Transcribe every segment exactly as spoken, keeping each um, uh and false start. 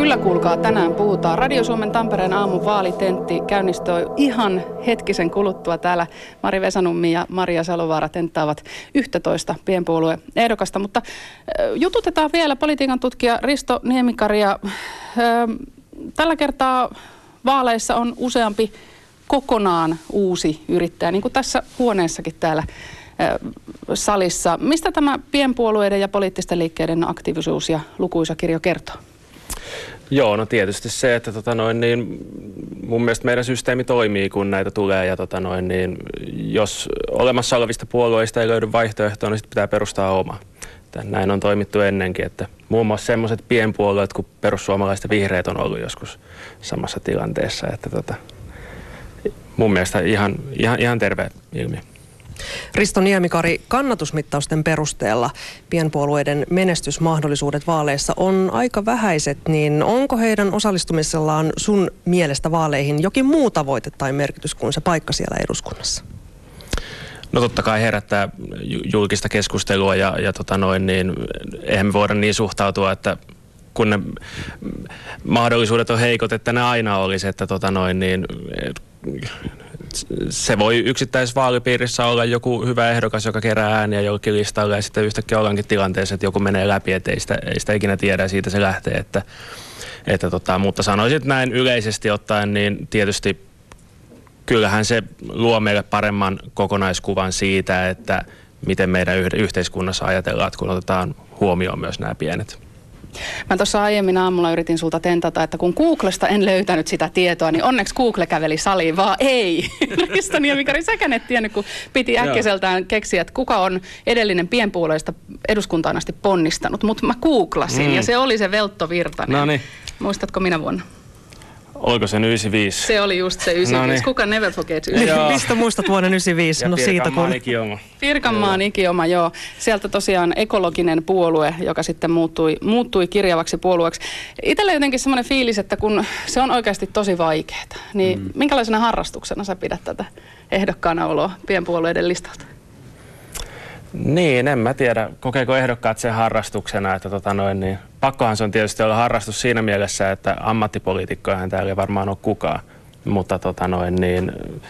Kyllä kuulkaa, tänään puhutaan. Radio Suomen Tampereen aamun vaalitentti käynnistyi ihan hetkisen kuluttua. Täällä Mari Vesanummi ja Maria Salovaara tenttaavat yksitoista pienpuolue-ehdokasta. Mutta jututetaan vielä politiikan tutkija Risto Niemikaria. Tällä kertaa vaaleissa on useampi kokonaan uusi yrittäjä, niin kuin tässä huoneessakin täällä salissa. Mistä tämä pienpuolueiden ja poliittisten liikkeiden aktiivisuus ja lukuisa kirjo kertoo? Joo, no tietysti se, että tota noin, niin mun mielestä meidän systeemi toimii, kun näitä tulee. Ja tota noin, niin jos olemassa olevista puolueista ei löydy vaihtoehtoa, niin sitten pitää perustaa oma. Näin on toimittu ennenkin, että muun muassa sellaiset pienpuolueet kuin perussuomalaiset ja vihreät on ollut joskus samassa tilanteessa. Että tota, mun mielestä ihan, ihan, ihan terve ilmiö. Risto Niemikari, kannatusmittausten perusteella pienpuolueiden menestysmahdollisuudet vaaleissa on aika vähäiset, niin onko heidän osallistumisellaan sun mielestä vaaleihin jokin muu tavoite tai merkitys kuin se paikka siellä eduskunnassa? No totta kai herättää julkista keskustelua ja, ja tota noin, niin eihän me voida niin suhtautua, että kun ne mahdollisuudet on heikot, että ne aina olisi, että tota noin, niin se voi yksittäisessä vaalipiirissä olla joku hyvä ehdokas, joka kerää ääniä jollekin listalle ja sitten yhtäkkiä ollaankin tilanteessa, että joku menee läpi, että ei sitä, ei sitä ikinä tiedä ja siitä se lähtee. Että, että tota, mutta sanoisin, että näin yleisesti ottaen, niin tietysti kyllähän se luo meille paremman kokonaiskuvan siitä, että miten meidän yhteiskunnassa ajatellaan, kun otetaan huomioon myös nämä pienet. Mä tuossa aiemmin aamulla yritin sulta tentata, että kun Googlesta en löytänyt sitä tietoa, niin onneksi Google käveli saliin, vaan ei. Risto Niemikari, säkään et tiennyt, kun piti äkkiseltään keksiä, että kuka on edellinen pienpuolueista eduskuntaan asti ponnistanut. Mutta mä googlasin mm. ja se oli se Veltto Virtanen. Noniin. Muistatko minä vuonna? Oliko se yhdeksänkymmentäviisi? Se oli just se yhdeksänkymmentäviisi. Noniin. Kuka never forgets yhdeksänkymmentäviisi? Mistä muistat vuonna yhdeksänkymmentäviisi? Ja no siitä kun... ikioma. Pirkanmaan ikioma, joo. Sieltä tosiaan ekologinen puolue, joka sitten muuttui, muuttui kirjavaksi puolueeksi. Itsellä jotenkin semmoinen fiilis, että kun se on oikeasti tosi vaikeaa, niin mm. minkälaisena harrastuksena sä pidät tätä ehdokkaana oloa pienpuolueiden listalta? Niin, en mä tiedä. Kokeeko ehdokkaat sen harrastuksena, että tota noin, niin pakkohan se on tietysti olla harrastus siinä mielessä, että ammattipoliitikkojahan täällä ei varmaan ole kukaan, mutta tota noin, niin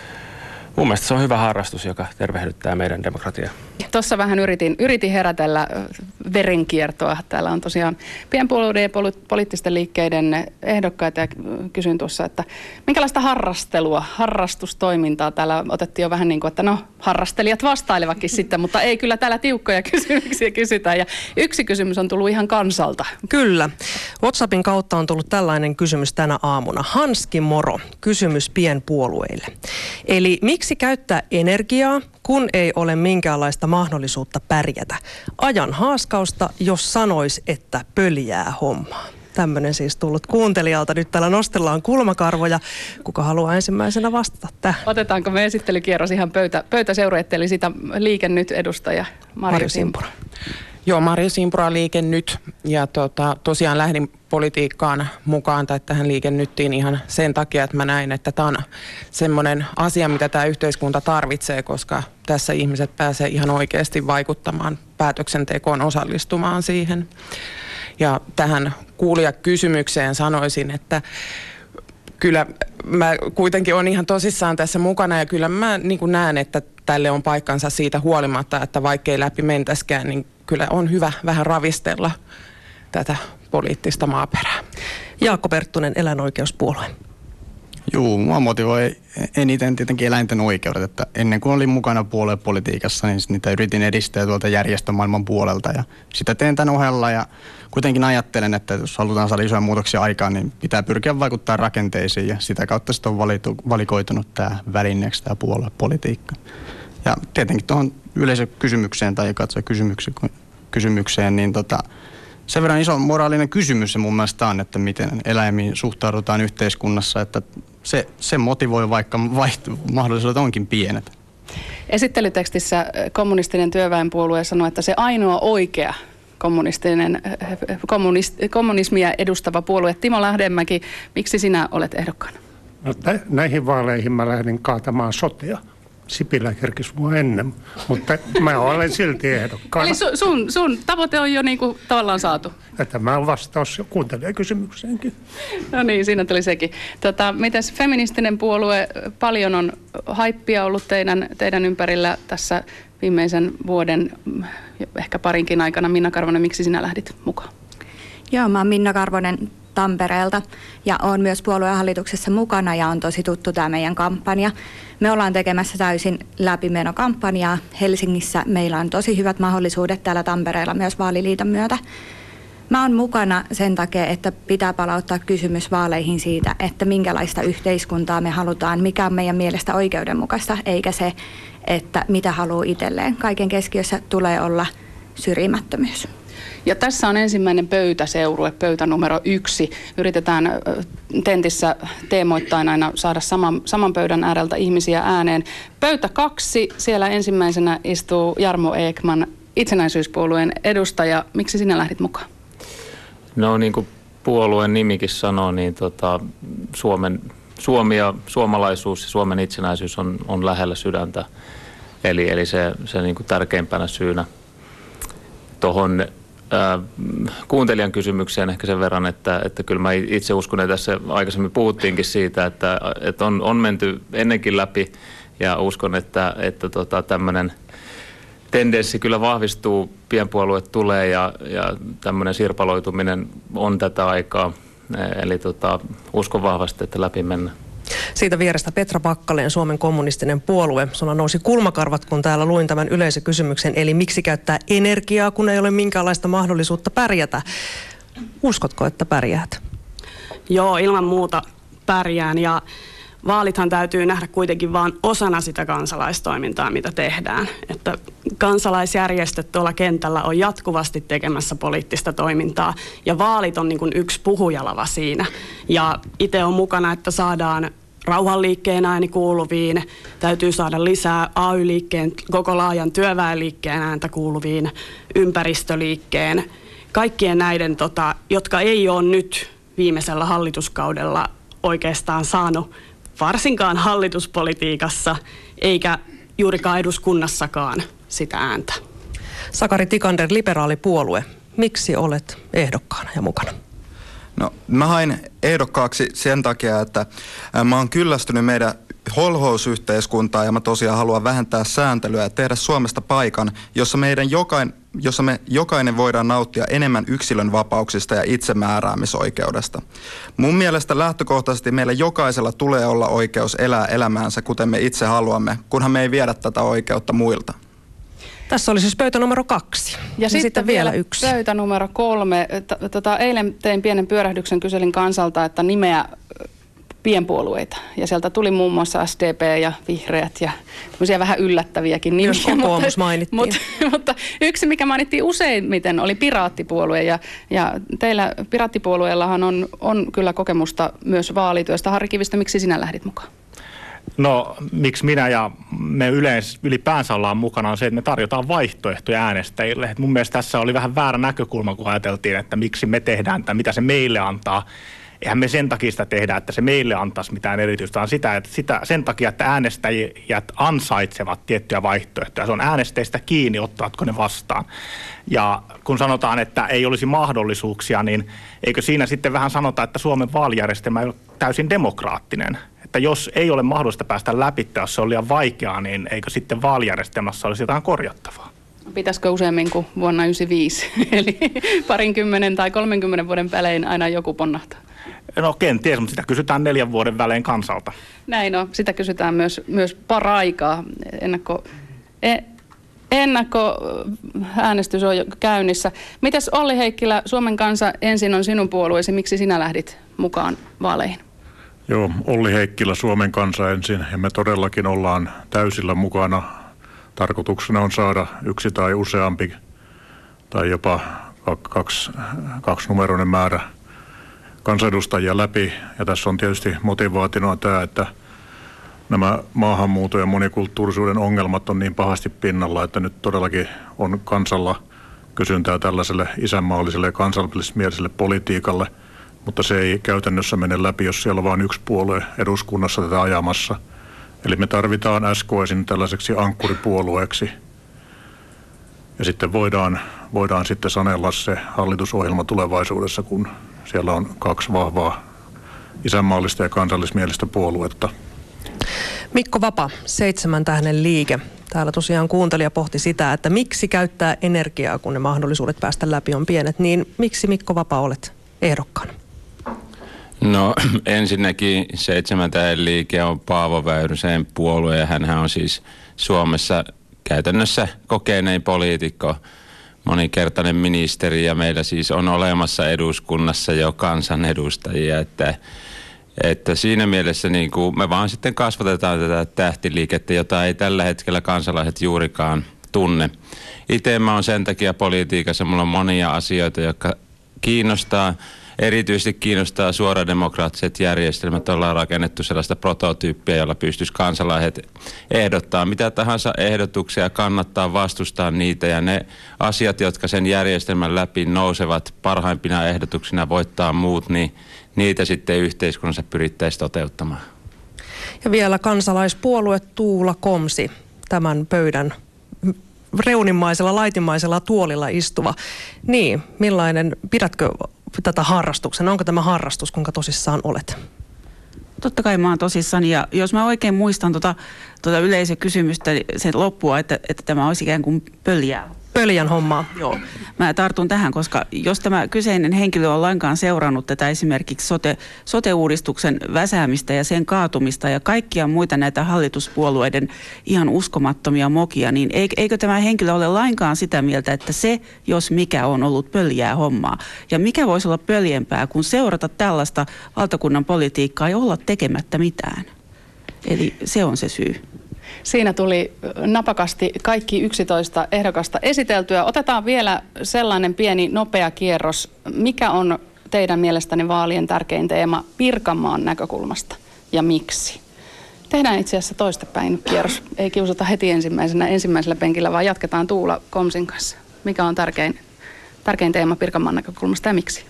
mun mielestä se on hyvä harrastus, joka tervehdyttää meidän demokratiaa. Tuossa vähän yritin, yritin herätellä verenkiertoa. Täällä on tosiaan pienpuolueiden ja poli- poliittisten liikkeiden ehdokkaita ja kysyin tuossa, että minkälaista harrastelua, harrastustoimintaa täällä otettiin jo vähän niin kuin, että no harrastelijat vastailevakin sitten, mutta ei kyllä täällä tiukkoja kysymyksiä kysytään ja yksi kysymys on tullut ihan kansalta. Kyllä. WhatsAppin kautta on tullut tällainen kysymys tänä aamuna. Hanski Moro, kysymys pienpuolueille. Eli miksi käyttää energiaa, kun ei ole minkäänlaista mahdollisuutta pärjätä? Ajan haaskausta, jos sanois, että pöljää hommaa. Tämmöinen siis tullut kuuntelijalta. Nyt täällä nostellaan kulmakarvoja. Kuka haluaa ensimmäisenä vastata tähän? Otetaanko me esittelykierros ihan pöytä, pöytäseureette, eli sitä Liike Nyt edustaja Marjo Simpura. Joo, Marjo Simpura Liike Nyt. Ja tota, tosiaan lähdin politiikkaan mukaan tai tähän Liike Nyttiin ihan sen takia, että mä näin, että tämä on semmoinen asia, mitä tämä yhteiskunta tarvitsee, koska tässä ihmiset pääsee ihan oikeasti vaikuttamaan päätöksentekoon, osallistumaan siihen. Ja tähän kuulijakysymykseen sanoisin, että kyllä mä kuitenkin olen ihan tosissaan tässä mukana ja kyllä mä niin kuin näen, että tälle on paikkansa siitä huolimatta, että vaikkei läpi mentäskään, niin kyllä on hyvä vähän ravistella tätä poliittista maaperää. Jaakko Perttunen, Eläinoikeuspuolue. Juu, mua motivoi eniten tietenkin eläinten oikeudet, että ennen kuin olin mukana puoluepolitiikassa, niin niitä yritin edistää tuolta järjestömaailman puolelta ja sitä teen tämän ohella ja kuitenkin ajattelen, että jos halutaan saada isoja muutoksia aikaan, niin pitää pyrkiä vaikuttaa rakenteisiin ja sitä kautta sitten on valitu, valikoitunut tämä välineeksi tämä puoluepolitiikka. Ja tietenkin tuohon yleisökysymykseen tai katsoa kysymykseen, niin tota, sen verran iso moraalinen kysymys se mun mielestä on, että miten eläimiin suhtaudutaan yhteiskunnassa, että se, se motivoi, vaikka vaihtu, mahdollisuudet onkin pienet. Esittelytekstissä kommunistinen työväenpuolue sanoi, että se ainoa oikea kommunistinen, kommunist, kommunismia edustava puolue. Timo Lähdeenmäki, miksi sinä olet ehdokkaana? No, näihin vaaleihin mä lähdin kaatamaan sotea. Sipilä kerkisi mua ennen, mutta mä olen silti ehdokkaana. Eli su, sun, sun tavoite on jo niinku tavallaan saatu? Ja tämä on vastaus jo kuuntelijakysymykseenkin. No niin, siinä tuli sekin. Tota, mites feministinen puolue, paljon on haippia ollut teidän, teidän ympärillä tässä viimeisen vuoden, ehkä parinkin aikana. Minna Karvonen, miksi sinä lähdit mukaan? Joo, mä oon Minna Karvonen Tampereelta ja olen myös puolueen hallituksessa mukana ja on tosi tuttu tämä meidän kampanja. Me ollaan tekemässä täysin läpimenokampanjaa. Helsingissä meillä on tosi hyvät mahdollisuudet täällä Tampereella myös vaaliliiton myötä. Mä oon mukana sen takia, että pitää palauttaa kysymys vaaleihin siitä, että minkälaista yhteiskuntaa me halutaan, mikä on meidän mielestä oikeudenmukaista, eikä se, että mitä haluaa itselleen. Kaiken keskiössä tulee olla syrjimättömyys. Ja tässä on ensimmäinen pöytäseurue, pöytä numero yksi. Yritetään tentissä teemoittain aina saada saman, saman pöydän ääreltä ihmisiä ääneen. Pöytä kaksi, siellä ensimmäisenä istuu Jarmo Ekman, itsenäisyyspuolueen edustaja. Miksi sinä lähdit mukaan? No niin kuin puolueen nimikin sanoo, niin tota, Suomen, Suomi ja suomalaisuus ja Suomen itsenäisyys on, on lähellä sydäntä. Eli, eli se, se niin kuin tärkeimpänä syynä tuohon kuuntelijan kysymykseen ehkä sen verran, että, että kyllä mä itse uskon, että tässä aikaisemmin puhuttiinkin siitä, että, että on, on menty ennenkin läpi ja uskon, että, että tota, tämmöinen tendenssi kyllä vahvistuu, pienpuolueet tulee ja, ja tämmöinen sirpaloituminen on tätä aikaa. Eli tota, uskon vahvasti, että läpi mennään. Siitä vierestä Petra Pakkaleen, Suomen kommunistinen puolue. Sulla nousi kulmakarvat, kun täällä luin tämän yleisökysymyksen, eli miksi käyttää energiaa, kun ei ole minkäänlaista mahdollisuutta pärjätä. Uskotko, että pärjäät? Joo, ilman muuta pärjään ja vaalithan täytyy nähdä kuitenkin vain osana sitä kansalaistoimintaa, mitä tehdään. Että kansalaisjärjestöt tuolla kentällä on jatkuvasti tekemässä poliittista toimintaa ja vaalit on niin kuin yksi puhujalava siinä. Ja itse on mukana, että saadaan rauhanliikkeen ääni kuuluviin, täytyy saada lisää A Y-liikkeen, koko laajan työväenliikkeen ääntä kuuluviin, ympäristöliikkeen, kaikkien näiden, tota, jotka ei ole nyt viimeisellä hallituskaudella oikeastaan saanut varsinkaan hallituspolitiikassa eikä juurikaan eduskunnassakaan sitä ääntä. Sakari Tikander, liberaalipuolue. Miksi olet ehdokkaana ja mukana? No, mä hain ehdokkaaksi sen takia, että mä oon kyllästynyt meidän holhousyhteiskuntaan ja mä tosiaan haluan vähentää sääntelyä ja tehdä Suomesta paikan, jossa, meidän jokain, jossa me jokainen voidaan nauttia enemmän yksilön vapauksista ja itsemääräämisoikeudesta. Mun mielestä lähtökohtaisesti meillä jokaisella tulee olla oikeus elää elämäänsä, kuten me itse haluamme, kunhan me ei viedä tätä oikeutta muilta. Tässä oli siis pöytä numero kaksi. Ja, ja sitten, sitten vielä yksi. Pöytä numero kolme. Tota, eilen tein pienen pyörähdyksen, kyselin kansalta, että nimeä pienpuolueita. Ja sieltä tuli muun muassa S D P ja Vihreät ja tämmöisiä vähän yllättäviäkin nimiä. Myös kokoomus mainittiin. Mutta, mutta yksi, mikä mainittiin useimmiten, oli Piraattipuolue. Ja, ja teillä Piraattipuolueellahan on, on kyllä kokemusta myös vaalityöstä. Harri Kivistö, miksi sinä lähdit mukaan? No, miksi minä ja me yleensä ylipäänsä ollaan mukana on se, että me tarjotaan vaihtoehtoja äänestäjille. Et mun mielestä tässä oli vähän väärä näkökulma, kun ajateltiin, että miksi me tehdään tai mitä se meille antaa. Eihän me sen takia sitä tehdä, että se meille antaisi mitään erityistä, vaan sitä, että sitä, sen takia, että äänestäjät ansaitsevat tiettyjä vaihtoehtoja. Se on äänestäjistä kiinni, ottavatko ne vastaan. Ja kun sanotaan, että ei olisi mahdollisuuksia, niin eikö siinä sitten vähän sanota, että Suomen vaalijärjestelmä ei ole täysin demokraattinen? Että jos ei ole mahdollista päästä läpi, jos se on liian vaikeaa, niin eikö sitten vaalijärjestelmässä olisi jotain korjattavaa? Pitäisikö useammin kuin vuonna yhdeksänkymmentäviisi? Eli parinkymmenen tai kolmenkymmenen vuoden välein aina joku ponnahtaa. No kenties, mutta sitä kysytään neljän vuoden välein kansalta. Näin on. Sitä kysytään myös, myös paraikaa. Ennakko, e, ennakkoäänestys on jo käynnissä. Mitäs Olli Heikkilä, Suomen kansa ensin on sinun puolueesi. Miksi sinä lähdit mukaan vaaleihin? Joo, Olli Heikkilä, Suomen kansa ensin. Ja me todellakin ollaan täysillä mukana. Tarkoituksena on saada yksi tai useampi tai jopa kaksi, kaksinumeroinen määrä kansanedustajia läpi. Ja tässä on tietysti motivaatina tämä, että nämä maahanmuuton ja monikulttuurisuuden ongelmat on niin pahasti pinnalla, että nyt todellakin on kansalla kysyntää tällaiselle isänmaalliselle ja kansallismieliselle politiikalle, mutta se ei käytännössä mene läpi, jos siellä on vain yksi puolue eduskunnassa tätä ajamassa. Eli me tarvitaan S K S:n tällaiseksi ankkuripuolueeksi. Ja sitten voidaan, voidaan sitten sanella se hallitusohjelma tulevaisuudessa, kun siellä on kaksi vahvaa isänmaallista ja kansallismielistä puoluetta. Mikko Vapa, Seitsemän tähden liike. Täällä tosiaan kuuntelija pohti sitä, että miksi käyttää energiaa, kun ne mahdollisuudet päästä läpi on pienet. Niin miksi Mikko Vapa olet ehdokkaana? No ensinnäkin Seitsemän tähden liike on Paavo Väyrysen puolue ja hänhän on siis Suomessa käytännössä kokenein poliitikko, monikertainen ministeri ja meillä siis on olemassa eduskunnassa jo kansanedustajia, että, että siinä mielessä niin kuin me vaan sitten kasvatetaan tätä tähtiliikettä, jota ei tällä hetkellä kansalaiset juurikaan tunne. Itse mä oon sen takia politiikassa, mulla on monia asioita, jotka kiinnostaa. Erityisesti kiinnostaa suorademokraattiset järjestelmät. Ollaan rakennettu sellaista prototyyppiä, jolla pystyisi kansalaiset ehdottaa mitä tahansa ehdotuksia, kannattaa vastustaa niitä ja ne asiat, jotka sen järjestelmän läpi nousevat parhaimpina ehdotuksina voittaa muut, niin niitä sitten yhteiskunnassa pyrittäisiin toteuttamaan. Ja vielä kansalaispuolue Tuula Komsi, tämän pöydän reunimmaisella, laitimmaisella tuolilla istuva. Niin, millainen, pidätkö tätä harrastuksena? Onko tämä harrastus, kuinka tosissaan olet? Totta kai mä oon tosissaan ja jos mä oikein muistan tuota, tuota yleisökysymystä, sen loppua, että, että tämä olisi ikään kuin pöljää. Pöljän hommaa. Joo. Mä tartun tähän, koska jos tämä kyseinen henkilö on lainkaan seurannut tätä esimerkiksi sote, sote-uudistuksen väsäämistä ja sen kaatumista ja kaikkia muita näitä hallituspuolueiden ihan uskomattomia mokia, niin eikö tämä henkilö ole lainkaan sitä mieltä, että se, jos mikä on ollut pöljää hommaa. Ja mikä voisi olla pöljempää kuin seurata tällaista valtakunnan politiikkaa ja olla tekemättä mitään. Eli se on se syy. Siinä tuli napakasti kaikki yksitoista ehdokasta esiteltyä. Otetaan vielä sellainen pieni nopea kierros. Mikä on teidän mielestäni vaalien tärkein teema Pirkanmaan näkökulmasta ja miksi? Tehdään itse asiassa toistepäin kierros. Ei kiusata heti ensimmäisenä ensimmäisellä penkillä, vaan jatketaan Tuula Komsin kanssa. Mikä on tärkein, tärkein teema Pirkanmaan näkökulmasta ja miksi?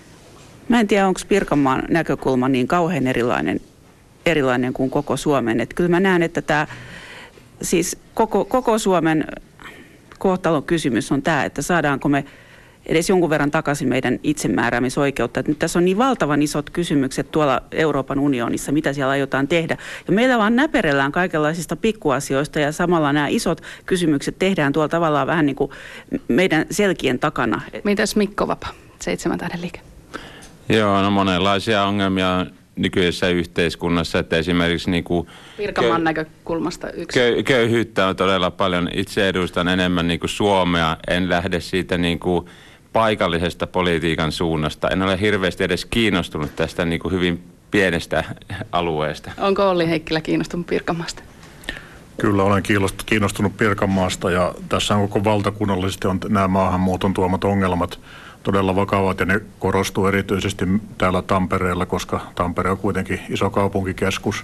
Mä en tiedä, onko Pirkanmaan näkökulma niin kauhean erilainen erilainen kuin koko Suomen. Että kyllä mä näen, että tämä siis koko, koko Suomen kohtalon kysymys on tämä, että saadaanko me edes jonkun verran takaisin meidän itsemääräämisoikeutta. Että nyt tässä on niin valtavan isot kysymykset tuolla Euroopan unionissa, mitä siellä aiotaan tehdä. Ja meillä vaan näperellään kaikenlaisista pikkuasioista ja samalla nämä isot kysymykset tehdään tuolla tavallaan vähän niin kuin meidän selkien takana. Mitäs Mikko Vapa, Seitsemän tähden liike? Joo, no monenlaisia ongelmia nykyisessä yhteiskunnassa, että esimerkiksi niin kuin Pirkanmaan näkökulmasta yksi. Köy, köyhyyttä on todella paljon. Itse edustan enemmän niin kuin Suomea. En lähde siitä niin kuin paikallisesta politiikan suunnasta. En ole hirveästi edes kiinnostunut tästä niin kuin hyvin pienestä alueesta. Onko Olli Heikkilä kiinnostunut Pirkanmaasta? Kyllä olen kiinnostunut Pirkanmaasta ja tässä on koko valtakunnallisesti on nämä maahanmuuton tuomat ongelmat todella vakavat ja ne korostuu erityisesti täällä Tampereella, koska Tampere on kuitenkin iso kaupunkikeskus.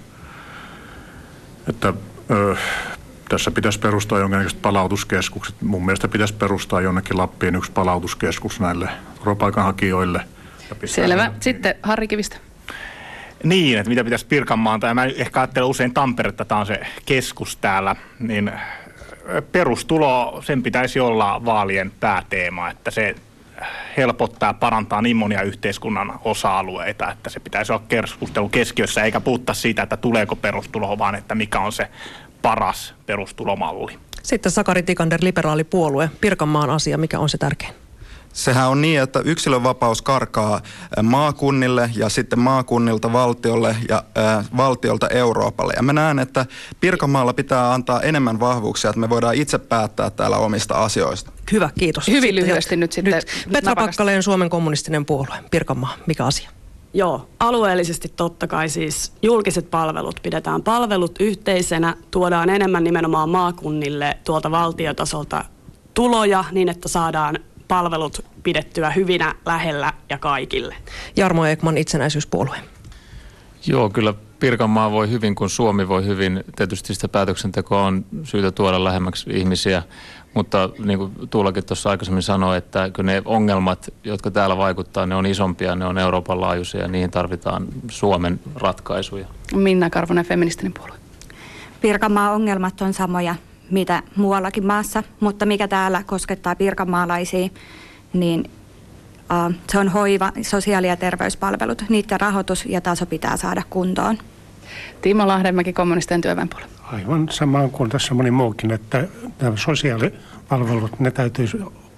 Että ö, tässä pitäisi perustaa jonkinlaiset palautuskeskukset. Mun mielestä pitäisi perustaa jonnekin Lappiin yksi palautuskeskus näille turvapaikanhakijoille. Selvä. Sitten Harri Kivistö. Niin, että mitä pitäisi Pirkanmaan, tai mä ehkä ajattelen usein Tamperetta, tämä on se keskus täällä, niin perustulo, sen pitäisi olla vaalien pääteema, että se helpottaa, parantaa niin monia yhteiskunnan osa-alueita, että se pitäisi olla keskustelun keskiössä, eikä puhuttaa siitä, että tuleeko perustulo, vaan että mikä on se paras perustulomalli. Sitten Sakari Tikander, liberaalipuolue, Pirkanmaan asia, mikä on se tärkein? Sehän on niin, että yksilönvapaus karkaa maakunnille ja sitten maakunnilta valtiolle ja äh, valtiolta Euroopalle. Ja mä näen, että Pirkanmaalla pitää antaa enemmän vahvuuksia, että me voidaan itse päättää täällä omista asioista. Hyvä, kiitos. Hyvin sitten lyhyesti nyt sitten. Nyt Petra Pakkaleen, Suomen kommunistinen puolue, Pirkanmaa, mikä asia? Joo, alueellisesti totta kai siis julkiset palvelut pidetään palvelut yhteisenä, tuodaan enemmän nimenomaan maakunnille tuolta valtiotasolta tuloja niin, että saadaan palvelut pidettyä hyvinä lähellä ja kaikille. Jarmo Ekman, itsenäisyyspuolue. Joo, kyllä Pirkanmaa voi hyvin, kun Suomi voi hyvin. Tietysti sitä päätöksentekoa on syytä tuoda lähemmäksi ihmisiä, mutta niin kuin Tuulakin tuossa aikaisemmin sanoi, että kyllä ne ongelmat, jotka täällä vaikuttaa, ne on isompia, ne on Euroopan laajuisia ja niihin tarvitaan Suomen ratkaisuja. Minna Karvonen, feministinen puolue. Pirkanmaan ongelmat on samoja, mitä muuallakin maassa, mutta mikä täällä koskettaa pirkanmaalaisia, niin uh, se on hoiva, sosiaali- ja terveyspalvelut. Niiden rahoitus ja taso pitää saada kuntoon. Timo Lahdenmäki, Kommunistien työväenpuolue. Aivan samaan kuin tässä moni muukin, että nämä sosiaalipalvelut, ne täytyy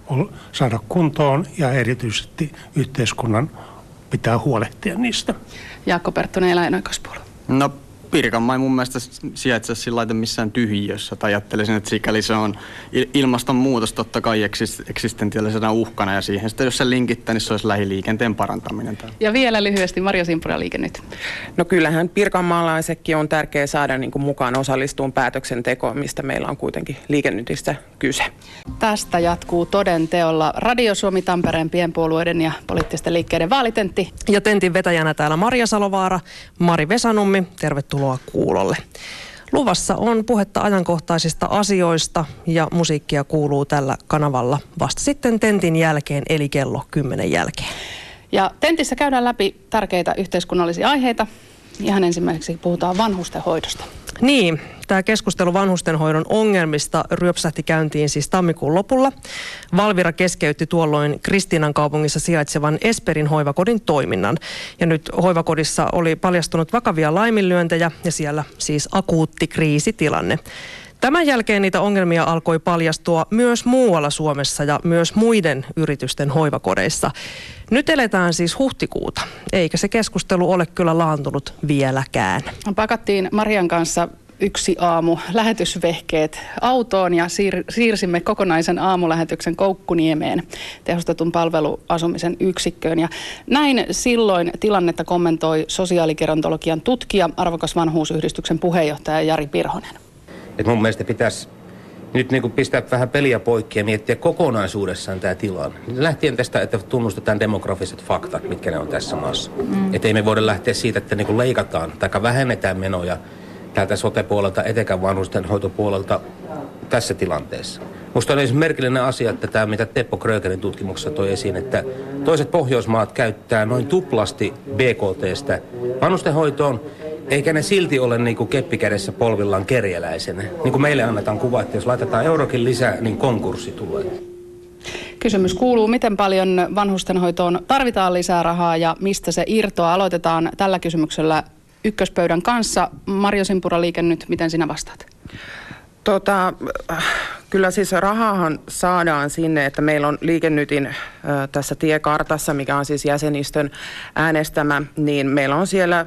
saada kuntoon ja erityisesti yhteiskunnan pitää huolehtia niistä. Jaakko Perttunen, Eläinoikeuspuolue. No Pirkanmaa ei mun mielestä sijaitse sillä lailla missään tyhjiössä. Tai ajattelisin, että sikäli se on ilmastonmuutos totta kai eksistentiaalisena uhkana. Ja siihen sitten, jos se linkittää, niin se olisi lähiliikenteen parantaminen. Ja vielä lyhyesti Marja Simpura, Liike Nyt. No kyllähän pirkanmaalaisetkin on tärkeää saada niin kuin mukaan osallistuun päätöksentekoon, mistä meillä on kuitenkin Liike Nytistä kyse. Tästä jatkuu toden teolla Radio Suomi Tampereen pienpuolueiden ja poliittisten liikkeiden vaalitentti. Ja tentin vetäjänä täällä Maria Salovaara, Mari Vesanummi, tervetuloa kuulolle. Luvassa on puhetta ajankohtaisista asioista ja musiikkia kuuluu tällä kanavalla vasta sitten tentin jälkeen, eli kello kymmenen jälkeen. Ja tentissä käydään läpi tärkeitä yhteiskunnallisia aiheita. Ihan ensimmäiseksi puhutaan vanhustenhoidosta. Niin, tämä keskustelu vanhustenhoidon ongelmista ryöpsähti käyntiin siis tammikuun lopulla. Valvira keskeytti tuolloin Kristiinan kaupungissa sijaitsevan Esperin hoivakodin toiminnan. Ja nyt hoivakodissa oli paljastunut vakavia laiminlyöntejä ja siellä siis akuutti kriisitilanne. Tämän jälkeen niitä ongelmia alkoi paljastua myös muualla Suomessa ja myös muiden yritysten hoivakodeissa. Nyt eletään siis huhtikuuta, eikä se keskustelu ole kyllä laantunut vieläkään. Pakattiin Marian kanssa yksi aamu lähetysvehkeet autoon ja siir- siirsimme kokonaisen aamulähetyksen Koukkuniemeen tehostetun palveluasumisen yksikköön. Ja näin silloin tilannetta kommentoi sosiaaligerontologian tutkija, arvokas vanhuusyhdistyksen puheenjohtaja Jari Pirhonen. Et mun mielestä pitäisi nyt niin kuin pistää vähän peliä poikki ja miettiä kokonaisuudessaan tämä tilanne. Lähtien tästä, että tunnustetaan demografiset faktat, mitkä ne on tässä maassa. Mm. Että ei me voida lähteä siitä, että niin kuin leikataan tai vähennetään menoja täältä sote-puolelta, etenkään vanhustenhoitopuolelta tässä tilanteessa. Musta on esimerkiksi merkillinen asia, että tämä, mitä Teppo Krögerin tutkimuksessa toi esiin, että toiset Pohjoismaat käyttää noin tuplasti B K T:stä vanhustenhoitoon, eikä ne silti ole niin kuin keppikädessä polvillaan kerjäläisenä. Niin kuin meille annetaan kuva, että jos laitetaan eurokin lisää, niin konkurssi tulee. Kysymys kuuluu, miten paljon vanhustenhoitoon tarvitaan lisää rahaa ja mistä se irtoaa? Aloitetaan tällä kysymyksellä ykköspöydän kanssa. Marja Simpura, Liike Nyt, miten sinä vastaat? Tota, kyllä siis rahaahan saadaan sinne, että meillä on Liike Nytin äh, tässä tiekartassa, mikä on siis jäsenistön äänestämä, niin meillä on siellä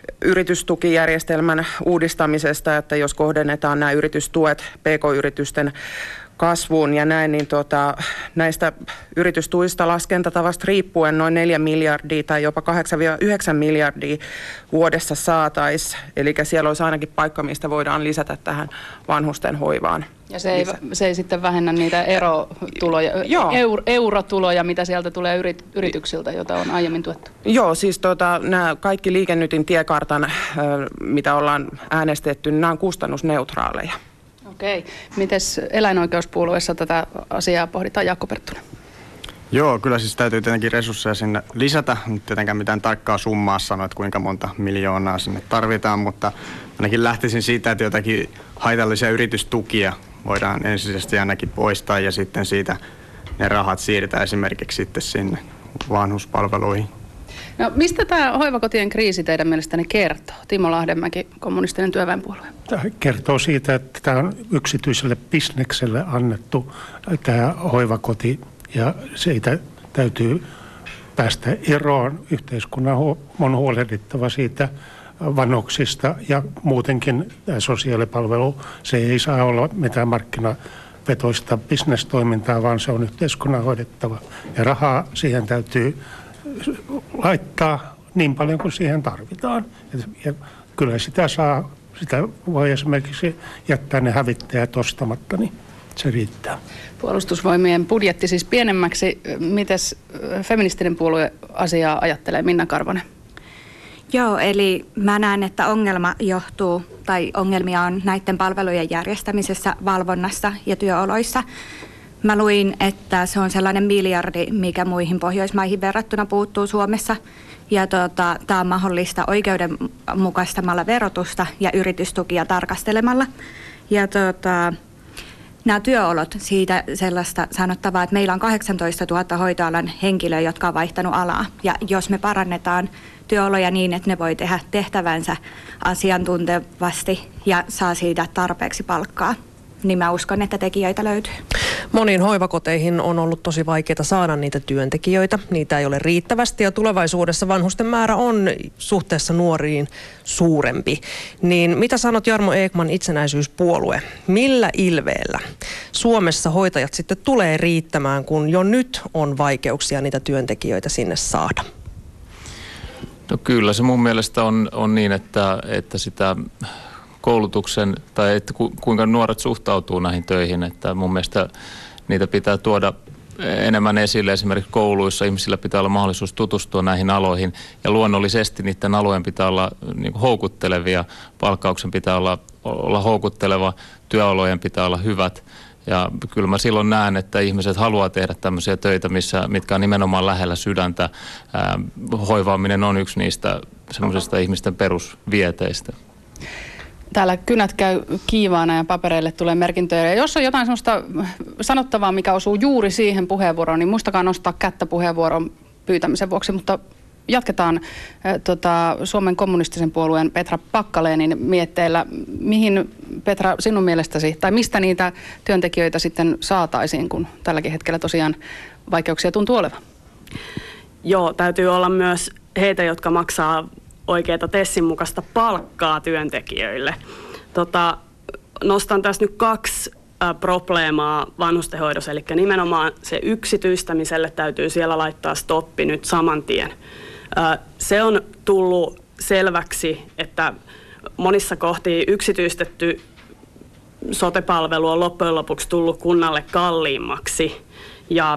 yritystukijärjestelmän uudistamisesta, että jos kohdennetaan nämä yritystuet P K-yritysten kasvuun ja näin, niin tota, näistä yritystuista laskentatavasta riippuen noin neljä miljardia tai jopa kahdeksan yhdeksän miljardia vuodessa saataisiin. Eli siellä olisi ainakin paikka, mistä voidaan lisätä tähän vanhusten hoivaan. Ja se ei, se ei sitten vähennä niitä erotuloja, eur, eurotuloja, mitä sieltä tulee yrit, yrityksiltä, joita on aiemmin tuettu? Joo, siis tota, nämä kaikki Liike Nytin tiekartan, äh, mitä ollaan äänestetty, niin nämä on kustannusneutraaleja. Okei. Mites eläinoikeuspuolueessa tätä asiaa pohditaan, Jaakko Perttunen? Joo, kyllä siis täytyy tietenkin resursseja sinne lisätä. Nyt tietenkään mitään tarkkaa summaa sanoa, että kuinka monta miljoonaa sinne tarvitaan, mutta ainakin lähtisin siitä, että jotakin haitallisia yritystukia voidaan ensisijaisesti ainakin poistaa ja sitten siitä ne rahat siirtää esimerkiksi sitten sinne vanhuspalveluihin. No, mistä tämä hoivakotien kriisi teidän mielestänne kertoo? Timo Lahdenmäki, Kommunistinen työväenpuolue. Tämä kertoo siitä, että tämä on yksityiselle bisnekselle annettu tämä hoivakoti ja siitä täytyy päästä eroon. Yhteiskunnan on huolehdittava siitä vanhuksista ja muutenkin tämä sosiaalipalvelu, se ei saa olla mitään markkinavetoista bisnestoimintaa, vaan se on yhteiskunnan hoidettava. Ja rahaa siihen täytyy laittaa niin paljon kuin siihen tarvitaan. Ja kyllä sitä saa, sitä voi esimerkiksi jättää ne hävittäjät ostamatta, niin se riittää. Puolustusvoimien budjetti siis pienemmäksi. Mites feministinen puolue asiaa ajattelee, Minna Karvonen? Joo, eli mä näen, että ongelma johtuu, tai ongelmia on näiden palvelujen järjestämisessä, valvonnassa ja työoloissa. Mä luin, että se on sellainen miljardi, mikä muihin Pohjoismaihin verrattuna puuttuu Suomessa. Ja tota, tämä on mahdollista oikeudenmukaistamalla verotusta ja yritystukia tarkastelemalla. Ja tota, nämä työolot, siitä sellaista sanottavaa, että meillä on kahdeksantoistatuhatta hoitoalan henkilöä, jotka on vaihtanut alaa. Ja jos me parannetaan työoloja niin, että ne voi tehdä tehtävänsä asiantuntevasti ja saa siitä tarpeeksi palkkaa, niin mä uskon, että tekijöitä löytyy. Moniin hoivakoteihin on ollut tosi vaikeaa saada niitä työntekijöitä. Niitä ei ole riittävästi ja tulevaisuudessa vanhusten määrä on suhteessa nuoriin suurempi. Niin mitä sanot, Jarmo Ekman, Itsenäisyyspuolue? Millä ilveellä Suomessa hoitajat sitten tulee riittämään, kun jo nyt on vaikeuksia niitä työntekijöitä sinne saada? No kyllä se mun mielestä on, on niin, että, että sitä koulutuksen tai että ku, kuinka nuoret suhtautuu näihin töihin, että mun mielestä niitä pitää tuoda enemmän esille esimerkiksi kouluissa. Ihmisillä pitää olla mahdollisuus tutustua näihin aloihin ja luonnollisesti niiden alojen pitää olla niin kuin houkuttelevia, palkkauksen pitää olla, olla houkutteleva, työolojen pitää olla hyvät. Ja kyllä mä silloin näen, että ihmiset haluaa tehdä tämmöisiä töitä, missä, mitkä on nimenomaan lähellä sydäntä. Ää, hoivaaminen on yksi niistä semmoisista ihmisten perusvieteistä. Täällä kynät käy kiivaana ja papereille tulee merkintöjä. Ja jos on jotain sellaista sanottavaa, mikä osuu juuri siihen puheenvuoroon, niin muistakaa nostaa kättä puheenvuoron pyytämisen vuoksi. Mutta jatketaan äh, tota, Suomen kommunistisen puolueen Petra Packalénin mietteillä. Mihin, Petra, sinun mielestäsi, tai mistä niitä työntekijöitä sitten saataisiin, kun tälläkin hetkellä tosiaan vaikeuksia tuntuu olevan? Joo, täytyy olla myös heitä, jotka maksaa oikeaa Tessin mukaista palkkaa työntekijöille. Tota, nostan tässä nyt kaksi ä, probleemaa vanhustenhoidossa, eli nimenomaan se yksityistämiselle täytyy siellä laittaa stoppi nyt saman tien. Ä, se on tullut selväksi, että monissa kohti yksityistetty sote-palvelu on loppujen lopuksi tullut kunnalle kalliimmaksi ja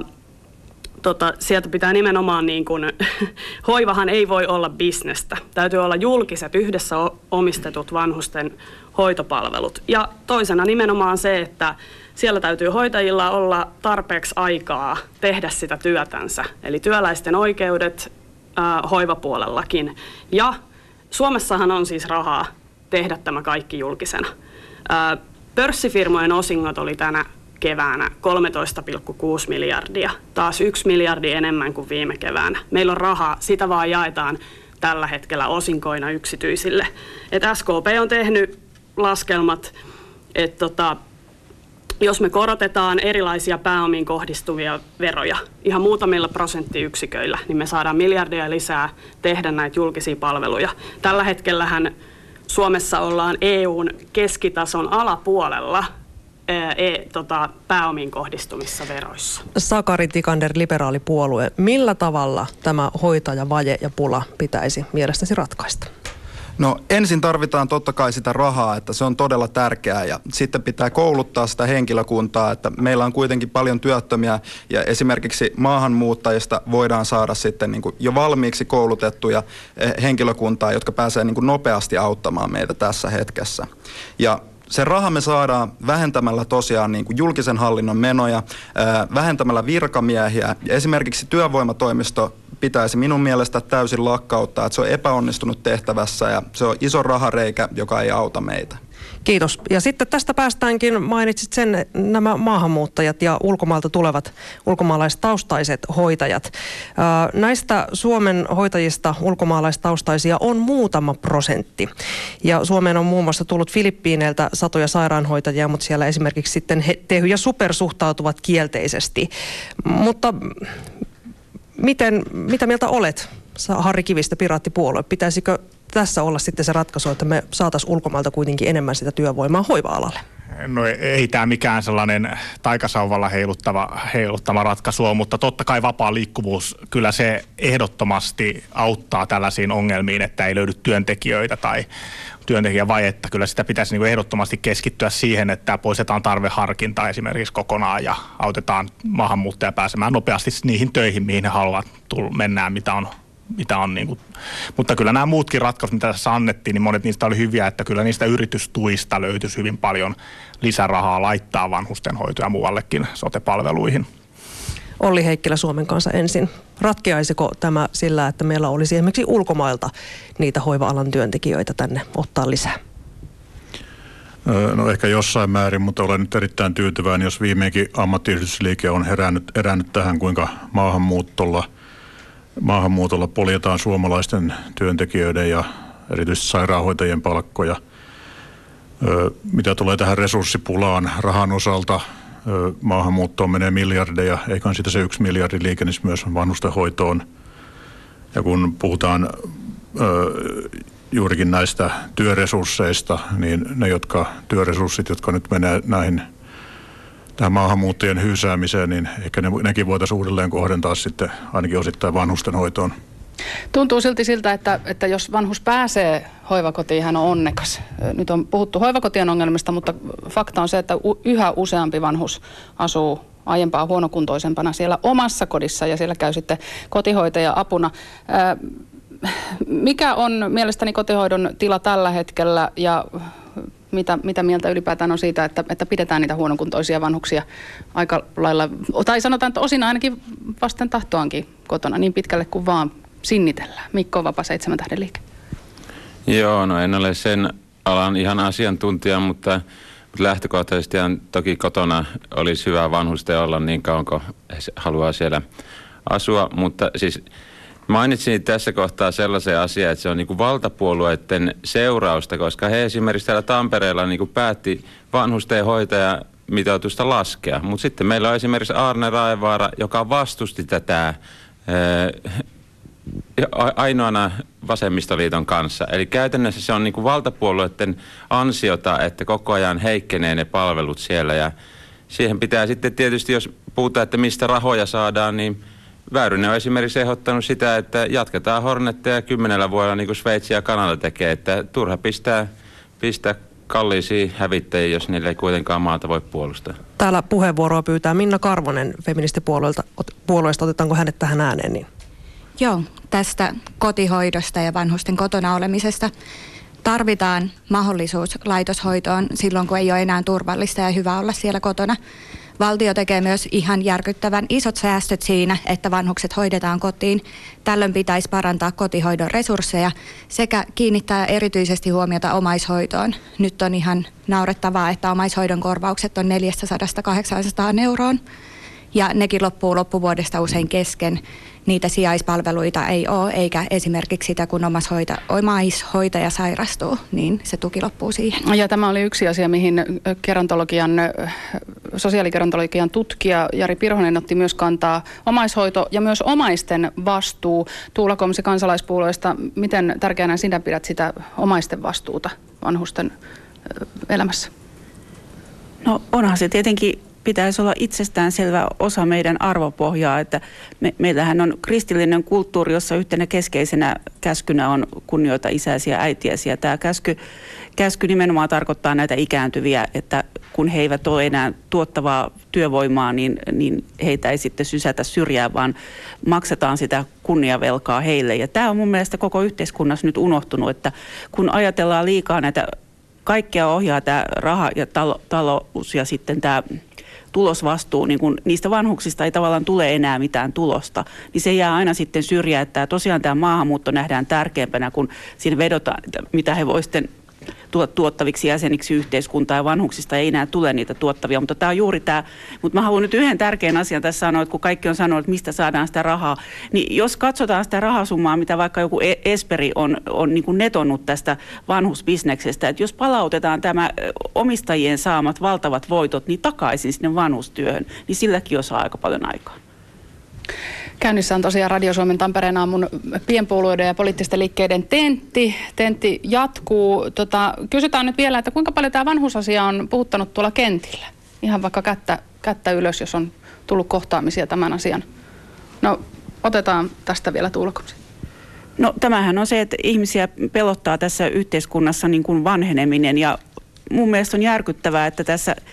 Tota, sieltä pitää nimenomaan, niin kun, hoivahan ei voi olla bisnestä. Täytyy olla julkiset, yhdessä omistetut vanhusten hoitopalvelut. Ja toisena nimenomaan se, että siellä täytyy hoitajilla olla tarpeeksi aikaa tehdä sitä työtänsä. Eli työläisten oikeudet ää, hoivapuolellakin. Ja Suomessahan on siis rahaa tehdä tämä kaikki julkisena. Ää, pörssifirmojen osingot oli tänä keväänä kolmetoista pilkku kuusi miljardia, taas yksi miljardi enemmän kuin viime keväänä. Meillä on rahaa, sitä vaan jaetaan tällä hetkellä osinkoina yksityisille. Et S K P on tehnyt laskelmat, että tota, jos me korotetaan erilaisia pääomiin kohdistuvia veroja ihan muutamilla prosenttiyksiköillä, niin me saadaan miljardia lisää tehdä näitä julkisia palveluja. Tällä hetkellähän Suomessa ollaan E U:n keskitason alapuolella E, tota, pääomiin kohdistumissa veroissa. Sakari Tikander, liberaalipuolue. Millä tavalla tämä hoitajavaje ja pula pitäisi mielestäsi ratkaista? No ensin tarvitaan totta kai sitä rahaa, että se on todella tärkeää ja sitten pitää kouluttaa sitä henkilökuntaa, että meillä on kuitenkin paljon työttömiä ja esimerkiksi maahanmuuttajista voidaan saada sitten niin kuin jo valmiiksi koulutettuja henkilökuntaa, jotka pääsee niin kuin nopeasti auttamaan meitä tässä hetkessä. Ja se raha me saadaan vähentämällä tosiaan niin kuin julkisen hallinnon menoja, vähentämällä virkamiehiä. Ja esimerkiksi työvoimatoimisto pitäisi minun mielestä täysin lakkauttaa, että se on epäonnistunut tehtävässä ja se on iso rahareikä, joka ei auta meitä. Kiitos. Ja sitten tästä päästäänkin, mainitsit sen, nämä maahanmuuttajat ja ulkomailta tulevat ulkomaalaistaustaiset hoitajat. Näistä Suomen hoitajista ulkomaalaistaustaisia on muutama prosentti. Ja Suomeen on muun muassa tullut Filippiineiltä satoja sairaanhoitajia, mutta siellä esimerkiksi sitten Tehy ja Super suhtautuvat kielteisesti. Mutta miten, mitä mieltä olet, Harri Kivistö, Piraattipuolue? Pitäisikö tässä olla sitten se ratkaisu, että me saataisiin ulkomailta kuitenkin enemmän sitä työvoimaa hoiva-alalle? No ei tämä mikään sellainen taikasauvalla heiluttava, heiluttava ratkaisu on, mutta totta kai vapaa liikkuvuus, kyllä se ehdottomasti auttaa tällaisiin ongelmiin, että ei löydy työntekijöitä tai työntekijävajetta. Kyllä sitä pitäisi niin ehdottomasti keskittyä siihen, että poistetaan tarveharkinta esimerkiksi kokonaan ja autetaan maahanmuuttajia pääsemään nopeasti niihin töihin, mihin he haluavat mennään, mitä on mitä on niin kuin, mutta kyllä nämä muutkin ratkaisut, mitä tässä annettiin, niin monet niistä oli hyviä, että kyllä niistä yritystuista löytyisi hyvin paljon lisärahaa laittaa vanhustenhoitoa ja muuallekin sote-palveluihin. Olli Heikkilä Suomen Kansa ensin. Ratkeaisiko tämä sillä, että meillä olisi esimerkiksi ulkomailta niitä hoiva-alan työntekijöitä tänne ottaa lisää? No ehkä jossain määrin, mutta olen nyt erittäin tyytyväinen, jos viimeinkin ammattiyhdistysliike on herännyt, herännyt tähän, kuinka maahanmuutolla, maahanmuutolla poljetaan suomalaisten työntekijöiden ja erityisesti sairaanhoitajien palkkoja. Mitä tulee tähän resurssipulaan rahan osalta, maahanmuuttoon menee miljardeja, eikä sitä se yksi miljardi liikennisi myös vanhustenhoitoon. Ja kun puhutaan juurikin näistä työresursseista, niin ne jotka, työresurssit, jotka nyt menee näihin tähän maahanmuuttajien hyysäämiseen, niin ehkä ne, nekin voitaisiin uudelleen kohdentaa sitten ainakin osittain vanhustenhoitoon. Tuntuu silti siltä, että, että jos vanhus pääsee hoivakotiin, hän on onnekas. Nyt on puhuttu hoivakotien ongelmista, mutta fakta on se, että yhä useampi vanhus asuu aiempaa huonokuntoisempana siellä omassa kodissa ja siellä käy sitten kotihoitaja apuna. Mikä on mielestäni kotihoidon tila tällä hetkellä ja mitä, mitä mieltä ylipäätään on siitä, että, että pidetään niitä huonokuntoisia vanhuksia aika lailla, tai sanotaan, että osin ainakin vasten tahtoankin kotona niin pitkälle kuin vaan sinnitellään. Mikko Vapa, Seitsemän tähden liike. Joo, no en ole sen alan ihan asiantuntija, mutta lähtökohtaisesti toki kotona olisi hyvä vanhusten olla niin kauan, kun haluaa siellä asua, mutta siis mainitsin tässä kohtaa sellaisen asian, että se on niin kuin valtapuolueiden seurausta, koska he esimerkiksi täällä Tampereella niin kuin päätti vanhusten hoitajamitoitusta laskea. Mutta sitten meillä on esimerkiksi Aarne Raevaara, joka vastusti tätä ää, ainoana vasemmistoliiton kanssa. Eli käytännössä se on niin kuin valtapuolueiden ansiota, että koko ajan heikkenee ne palvelut siellä. Ja siihen pitää sitten tietysti, jos puhutaan, että mistä rahoja saadaan, niin Väyrynen on esimerkiksi ehdottanut sitä, että jatketaan Hornetteja kymmenellä vuodella niin kuin Sveitsi ja Kanada tekee, että turha pistää, pistää kalliisiin hävittäjiin, jos niille ei kuitenkaan maata voi puolustaa. Täällä puheenvuoroa pyytää Minna Karvonen feministipuolueesta. Puolueesta. Otetaanko hänet tähän ääneen? Niin? Joo, tästä kotihoidosta ja vanhusten kotona olemisesta. Tarvitaan mahdollisuus laitoshoitoon silloin, kun ei ole enää turvallista ja hyvä olla siellä kotona. Valtio tekee myös ihan järkyttävän isot säästöt siinä, että vanhukset hoidetaan kotiin. Tällöin pitäisi parantaa kotihoidon resursseja sekä kiinnittää erityisesti huomiota omaishoitoon. Nyt on ihan naurettavaa, että omaishoidon korvaukset on neljästäsadasta kahdeksaansataan euroon ja nekin loppuu loppuvuodesta usein kesken. Niitä sijaispalveluita ei ole, eikä esimerkiksi sitä, kun omaishoita, omaishoitaja sairastuu, niin se tuki loppuu siihen. Ja tämä oli yksi asia, mihin gerontologian, sosiaaligerontologian tutkija Jari Pirhonen otti myös kantaa. Omaishoito ja myös omaisten vastuu. Tuula Komsi kansalaispuolueesta, miten tärkeänä sinä pidät sitä omaisten vastuuta vanhusten elämässä? No onhan se tietenkin pitäisi olla itsestäänselvä osa meidän arvopohjaa, että me, meillähän on kristillinen kulttuuri, jossa yhtenä keskeisenä käskynä on kunnioita isäsi ja äitiäsi. Ja tämä käsky, käsky nimenomaan tarkoittaa näitä ikääntyviä, että kun he eivät ole enää tuottavaa työvoimaa, niin, niin heitä ei sitten sysätä syrjään, vaan maksetaan sitä kunniavelkaa heille. Ja tämä on mun mielestä koko yhteiskunnassa nyt unohtunut, että kun ajatellaan liikaa näitä, kaikkea ohjaa tämä raha ja talo, talous ja sitten tämä tulosvastuu, niin kun niistä vanhuksista ei tavallaan tule enää mitään tulosta, niin se jää aina sitten syrjään, että tosiaan tämä maahanmuutto nähdään tärkeämpänä, kun siinä vedotaan, mitä he voivat sitten tuottaviksi jäseniksi yhteiskuntaa ja vanhuksista ei enää tule niitä tuottavia, mutta tämä on juuri tämä, mutta mä haluan nyt yhden tärkeän asian tässä sanoa, että kun kaikki on sanonut, että mistä saadaan sitä rahaa, niin jos katsotaan sitä rahasummaa, mitä vaikka joku Esperi on, on niin kuin netonnut tästä vanhusbisneksestä, että jos palautetaan tämä omistajien saamat valtavat voitot, niin takaisin sinne vanhustyöhön, niin silläkin osaa aika paljon aikaa. Käynnissä on tosiaan Radio Suomen Tampereen aamun pienpuolueiden ja poliittisten liikkeiden tentti. Tentti jatkuu. Tota, kysytään nyt vielä, että kuinka paljon tämä vanhusasia on puhuttanut tuolla kentillä? Ihan vaikka kättä, kättä ylös, jos on tullut kohtaamisia tämän asian. No, otetaan tästä vielä Tuula Komsi. No tämähän on se, että ihmisiä pelottaa tässä yhteiskunnassa niin kuin vanheneminen ja mun mielestä on järkyttävää, että tässä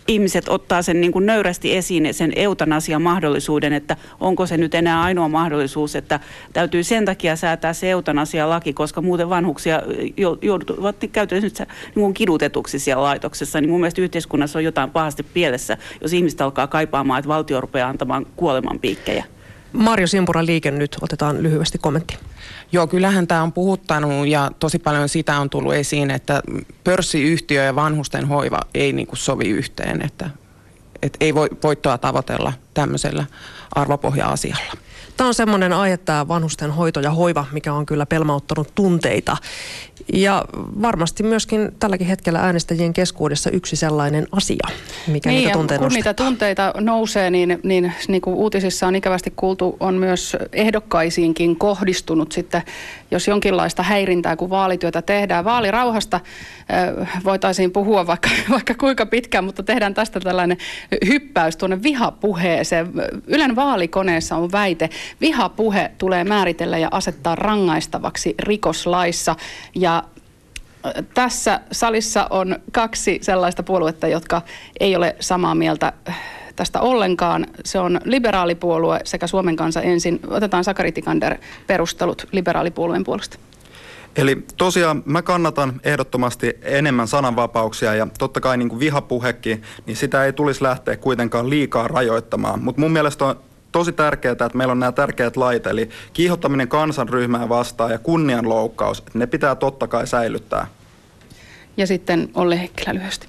ihmiset ottaa sen niin kuin nöyrästi esiin, sen eutanasiamahdollisuuden, että onko se nyt enää ainoa mahdollisuus, että täytyy sen takia säätää se eutanasialaki, koska muuten vanhuksia joutuvat käytännössä niin kidutetuksi siellä laitoksessa. Niin mun mielestä yhteiskunnassa on jotain pahasti pielessä, jos ihmiset alkaa kaipaamaan, että valtio rupeaa antamaan kuolemanpiikkejä. Marjo Simpura, Liike Nyt, otetaan lyhyesti kommentti. Joo, kyllähän tämä on puhuttanut ja tosi paljon sitä on tullut esiin, että pörssiyhtiö ja vanhusten hoiva ei niin kuin sovi yhteen, että, että ei voi voittoa tavoitella tämmöisellä arvopohja-asialla. Tämä on semmoinen aihe, tämä vanhusten hoito ja hoiva, mikä on kyllä pelmauttanut tunteita. Ja varmasti myöskin tälläkin hetkellä äänestäjien keskuudessa yksi sellainen asia, mikä niin, niitä tunteita kun nostaa. niitä tunteita nousee, niin, niin, niin kuin uutisissa on ikävästi kuultu, on myös ehdokkaisiinkin kohdistunut sitten, jos jonkinlaista häirintää, kun vaalityötä tehdään. Vaalirauhasta äh, voitaisiin puhua vaikka, vaikka kuinka pitkään, mutta tehdään tästä tällainen hyppäys tuonne vihapuheeseen. Ylen vaalikoneessa on väite, vihapuhe tulee määritellä ja asettaa rangaistavaksi rikoslaissa. Ja tässä salissa on kaksi sellaista puoluetta, jotka ei ole samaa mieltä tästä ollenkaan. Se on liberaalipuolue sekä Suomen Kansa ensin. Otetaan Sakari Tikander perustelut liberaalipuolueen puolesta. Eli tosiaan mä kannatan ehdottomasti enemmän sananvapauksia ja totta kai niin kuin vihapuhekin, niin sitä ei tulisi lähteä kuitenkaan liikaa rajoittamaan. Mutta mun mielestä on tosi tärkeää, että meillä on nämä tärkeät lait, eli kiihottaminen kansanryhmää vastaan ja kunnianloukkaus, että ne pitää totta kai säilyttää. Ja sitten Olli Heikkilä lyhyesti.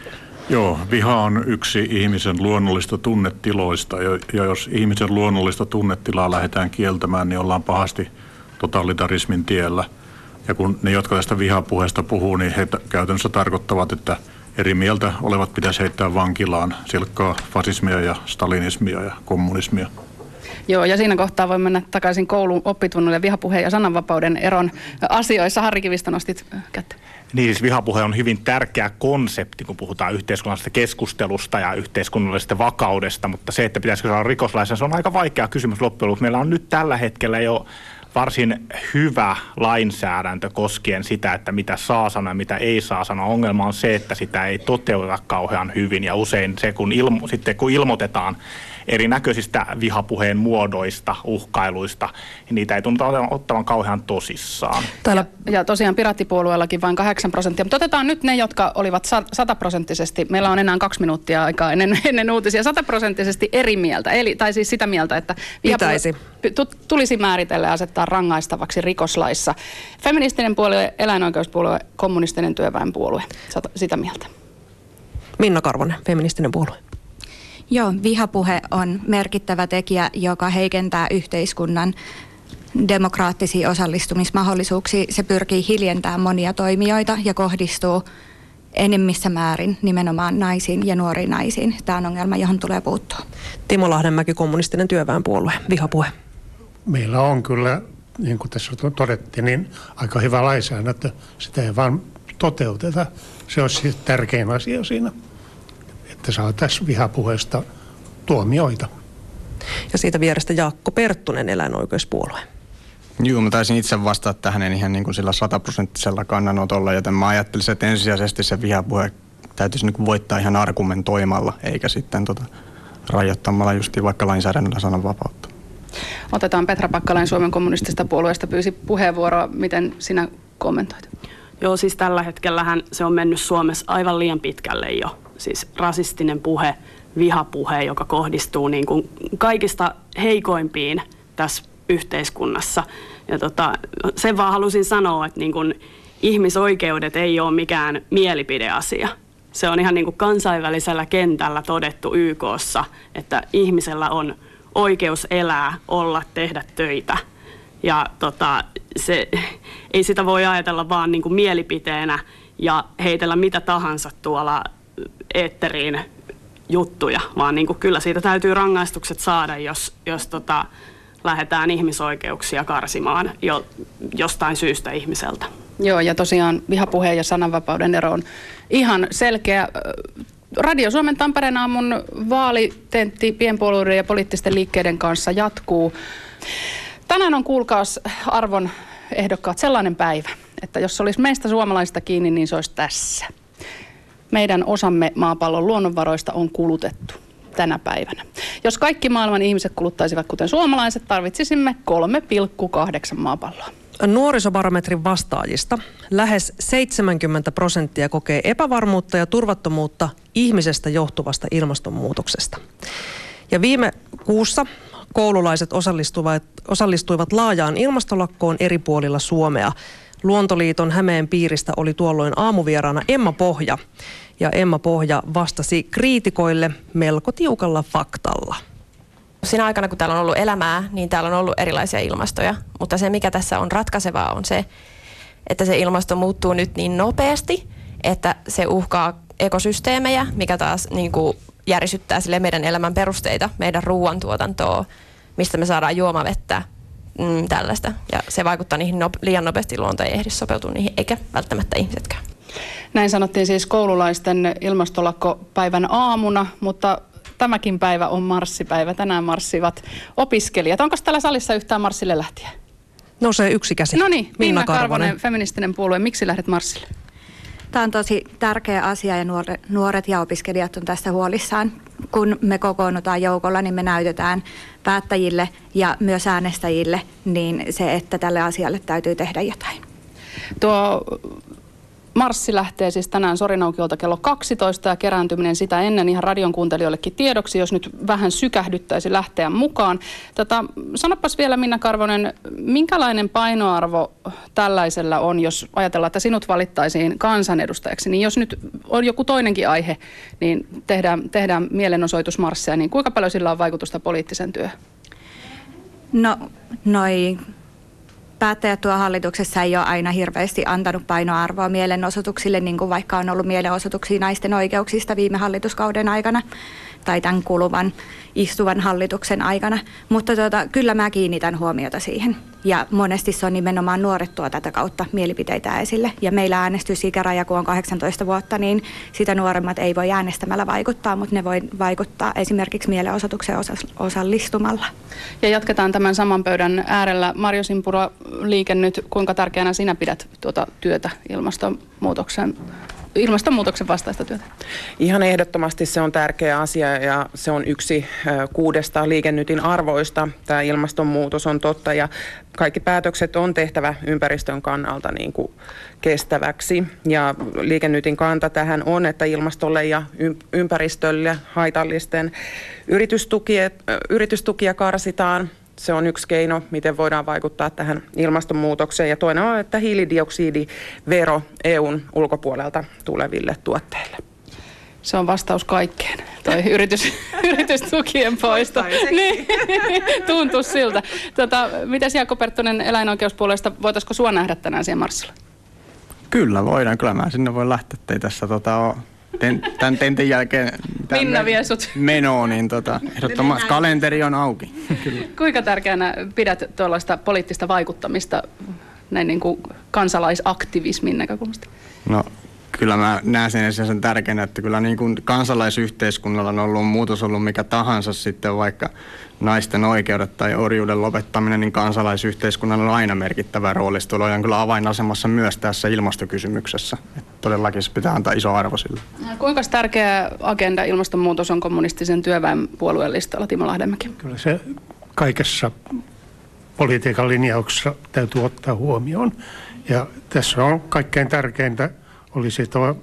Joo, viha on yksi ihmisen luonnollista tunnetiloista, ja jos ihmisen luonnollista tunnetilaa lähdetään kieltämään, niin ollaan pahasti totalitarismin tiellä. Ja kun ne, jotka tästä vihapuheesta puhuu, niin he käytännössä tarkoittavat, että eri mieltä olevat pitäisi heittää vankilaan, silkkaa fasismia ja stalinismia ja kommunismia. Joo, ja siinä kohtaa voi mennä takaisin koulun oppitunnille vihapuheen ja sananvapauden eron asioissa. Harri Kivistö, nostit kättä. Niin, siis vihapuhe on hyvin tärkeä konsepti, kun puhutaan yhteiskunnallisesta keskustelusta ja yhteiskunnallisesta vakaudesta, mutta se, että pitäisikö saada rikoslaissa, se on aika vaikea kysymys loppujen lopuksi. Meillä on nyt tällä hetkellä jo varsin hyvä lainsäädäntö koskien sitä, että mitä saa sanoa ja mitä ei saa sanoa. Ongelma on se, että sitä ei toteuteta kauhean hyvin ja usein se, kun, ilmo, sitten kun ilmoitetaan erinäköisistä vihapuheen muodoista, uhkailuista, niin niitä ei tunnuta ottavan kauhean tosissaan. Täällä, ja tosiaan Piraattipuolueellakin vain kahdeksan prosenttia, mutta otetaan nyt ne, jotka olivat sataprosenttisesti, meillä on enää kaksi minuuttia aikaa ennen, ennen uutisia, sataprosenttisesti eri mieltä, eli, tai siis sitä mieltä, että pitäisi. tulisi määritellä ja asettaa rangaistavaksi rikoslaissa. Feministinen puolue, eläinoikeuspuolue, kommunistinen työväenpuolue, sitä mieltä. Minna Karvonen, feministinen puolue. Joo, vihapuhe on merkittävä tekijä, joka heikentää yhteiskunnan demokraattisia osallistumismahdollisuuksia. Se pyrkii hiljentämään monia toimijoita ja kohdistuu enemmissä määrin nimenomaan naisiin ja nuoriin naisiin. Tämä on ongelma, johon tulee puuttua. Timo Lahdenmäki, kommunistinen työväenpuolue, vihapuhe. Meillä on kyllä, niin kuin tässä todettiin, niin aika hyvä lainsäädäntö. Sitä ei vaan toteuteta. Se on siis tärkein asia siinä, että saataisiin vihapuheesta tuomioita. Ja siitä vierestä Jaakko Perttunen, eläinoikeuspuolue. Joo, mä taisin itse vastata tähän ihan niin kuin sillä sataprosenttisella kannanotolla, joten mä ajattelisin, että ensisijaisesti se vihapuhe täytyisi niin kuin voittaa ihan argumentoimalla, eikä sitten tota, rajoittamalla justiin vaikka lainsäädännöllä sananvapautta. Otetaan Petra Pakkalainen Suomen kommunistisesta puolueesta pyysi puheenvuoroa. Miten sinä kommentoit? Joo, siis tällä hetkellähän se on mennyt Suomessa aivan liian pitkälle jo. Siis rasistinen puhe, vihapuhe, joka kohdistuu niin kuin kaikista heikoimpiin tässä yhteiskunnassa. Ja tota, sen vaan halusin sanoa, että niin kuin ihmisoikeudet ei ole mikään mielipideasia. Se on ihan niin kuin kansainvälisellä kentällä todettu Y K:ssa, että ihmisellä on oikeus elää, olla, tehdä töitä. Ja tota, se, ei sitä voi ajatella vaan niin kuin mielipiteenä ja heitellä mitä tahansa tuolla eetteriin juttuja, vaan niin kuin kyllä siitä täytyy rangaistukset saada, jos, jos tota, lähdetään ihmisoikeuksia karsimaan jo, jostain syystä ihmiseltä. Joo, ja tosiaan vihapuheen ja sananvapauden ero on ihan selkeä. Radio Suomen Tampereen aamun vaalitentti pienpuolueiden ja poliittisten liikkeiden kanssa jatkuu. Tänään on, kuulkaas arvon ehdokkaat, sellainen päivä, että jos olisi meistä suomalaisista kiinni, niin se olisi tässä. meidän osamme maapallon luonnonvaroista on kulutettu tänä päivänä. Jos kaikki maailman ihmiset kuluttaisivat kuten suomalaiset, tarvitsisimme kolme pilkku kahdeksan maapalloa. Nuorisobarometrin vastaajista lähes seitsemänkymmentä prosenttia kokee epävarmuutta ja turvattomuutta ihmisestä johtuvasta ilmastonmuutoksesta. Ja viime kuussa koululaiset osallistuivat, osallistuivat laajaan ilmastolakkoon eri puolilla Suomea. Luontoliiton Hämeen piiristä oli tuolloin aamuvieraana Emma Pohja. Ja Emma Pohja vastasi kriitikoille melko tiukalla faktalla. Siinä aikana, kun täällä on ollut elämää, niin täällä on ollut erilaisia ilmastoja. Mutta se, mikä tässä on ratkaisevaa, on se, että se ilmasto muuttuu nyt niin nopeasti, että se uhkaa ekosysteemejä, mikä taas niin kuin järisyttää sille meidän elämän perusteita, meidän ruoantuotantoa, mistä me saadaan juomavettä, mm, tällaista. Ja se vaikuttaa niihin no, liian nopeasti, luonto ei ehdi sopeutua niihin, eikä välttämättä ihmisetkään. Näin sanottiin siis koululaisten ilmastolakkopäivän aamuna, mutta tämäkin päivä on marssipäivä. Tänään marssivat opiskelijat. Onko täällä salissa yhtään marssille lähtiä? Nousee yksi käsi. No niin, Minna Karvonen, Karvonen, feministinen puolue. Miksi lähdet marssille? Tämä on tosi tärkeä asia ja nuoret ja opiskelijat on tästä huolissaan. Kun me kokoonnutaan joukolla, niin me näytetään päättäjille ja myös äänestäjille niin se, että tälle asialle täytyy tehdä jotain. Tuo marssi lähtee siis tänään Sorinaukiolta kello kaksitoista ja kerääntyminen sitä ennen ihan radion kuuntelijoillekin tiedoksi, jos nyt vähän sykähdyttäisi lähteä mukaan. Tätä, sanopas vielä Minna Karvonen, minkälainen painoarvo tällaisella on, jos ajatellaan, että sinut valittaisiin kansanedustajaksi, niin jos nyt on joku toinenkin aihe, niin tehdään, tehdään mielenosoitusmarsseja, niin kuinka paljon sillä on vaikutusta poliittisen työhön? No, noi päättäjät tuo hallituksessa ei ole aina hirveästi antanut painoarvoa mielenosoituksille, niin kuin vaikka on ollut mielenosoituksia naisten oikeuksista viime hallituskauden aikana tai tämän kuluvan istuvan hallituksen aikana. Mutta tuota, kyllä mä kiinnitän huomiota siihen. Ja monesti se on nimenomaan nuoret tuo tätä kautta mielipiteitä esille. Ja meillä äänestysikäraja, kun on kahdeksantoista vuotta, niin sitä nuoremmat ei voi äänestämällä vaikuttaa, mutta ne voi vaikuttaa esimerkiksi mielenosoitukseen osallistumalla. Ja jatketaan tämän saman pöydän äärellä. Marjo Simpura, Liike Nyt, kuinka tärkeänä sinä pidät tuota työtä ilmastonmuutoksen ilmastonmuutoksen vastaista työtä? Ihan ehdottomasti se on tärkeä asia ja se on yksi kuudesta Liike Nytin arvoista. Tämä ilmastonmuutos on totta ja kaikki päätökset on tehtävä ympäristön kannalta niin kuin kestäväksi. Ja Liike Nytin kanta tähän on, että ilmastolle ja ympäristölle haitallisten yritystukia, yritystukia karsitaan. Se on yksi keino, miten voidaan vaikuttaa tähän ilmastonmuutokseen. Ja toinen on, että hiilidioksidivero E U:n ulkopuolelta tuleville tuotteille. Se on vastaus kaikkeen, toi yritys, yritystukien poisto. Niin, tuntuu siltä. Tota, mitäs Jaakko Perttunen eläinoikeuspuolesta, voitaisiko sua nähdä tänään siellä marssilla? Kyllä voidaan, kyllä mä sinne voin lähteä, ettei tässä tota, ole ten, tämän tentin jälkeen Minna vie sut menoa, niin tota, ehdottomasti kalenteri on auki. Kyllä. Kuinka tärkeänä pidät tuollaista poliittista vaikuttamista näin niin kuin kansalaisaktivismin näkökulmasta? No kyllä mä näen sen sen tärkeänä, että kyllä niin kuin kansalaisyhteiskunnalla on ollut muutos ollut mikä tahansa sitten vaikka naisten oikeudet tai orjuuden lopettaminen, niin kansalaisyhteiskunnalla on aina merkittävä rooli. Se on kyllä avainasemassa myös tässä ilmastokysymyksessä. Että todellakin se pitää antaa iso arvo sille. Kuinka tärkeä agenda ilmastonmuutos on kommunistisen työväenpuolueen listalla, Timo Lahdenmäki? Kyllä se kaikessa politiikan linjauksessa täytyy ottaa huomioon. Ja tässä on kaikkein tärkeintä olisi tuo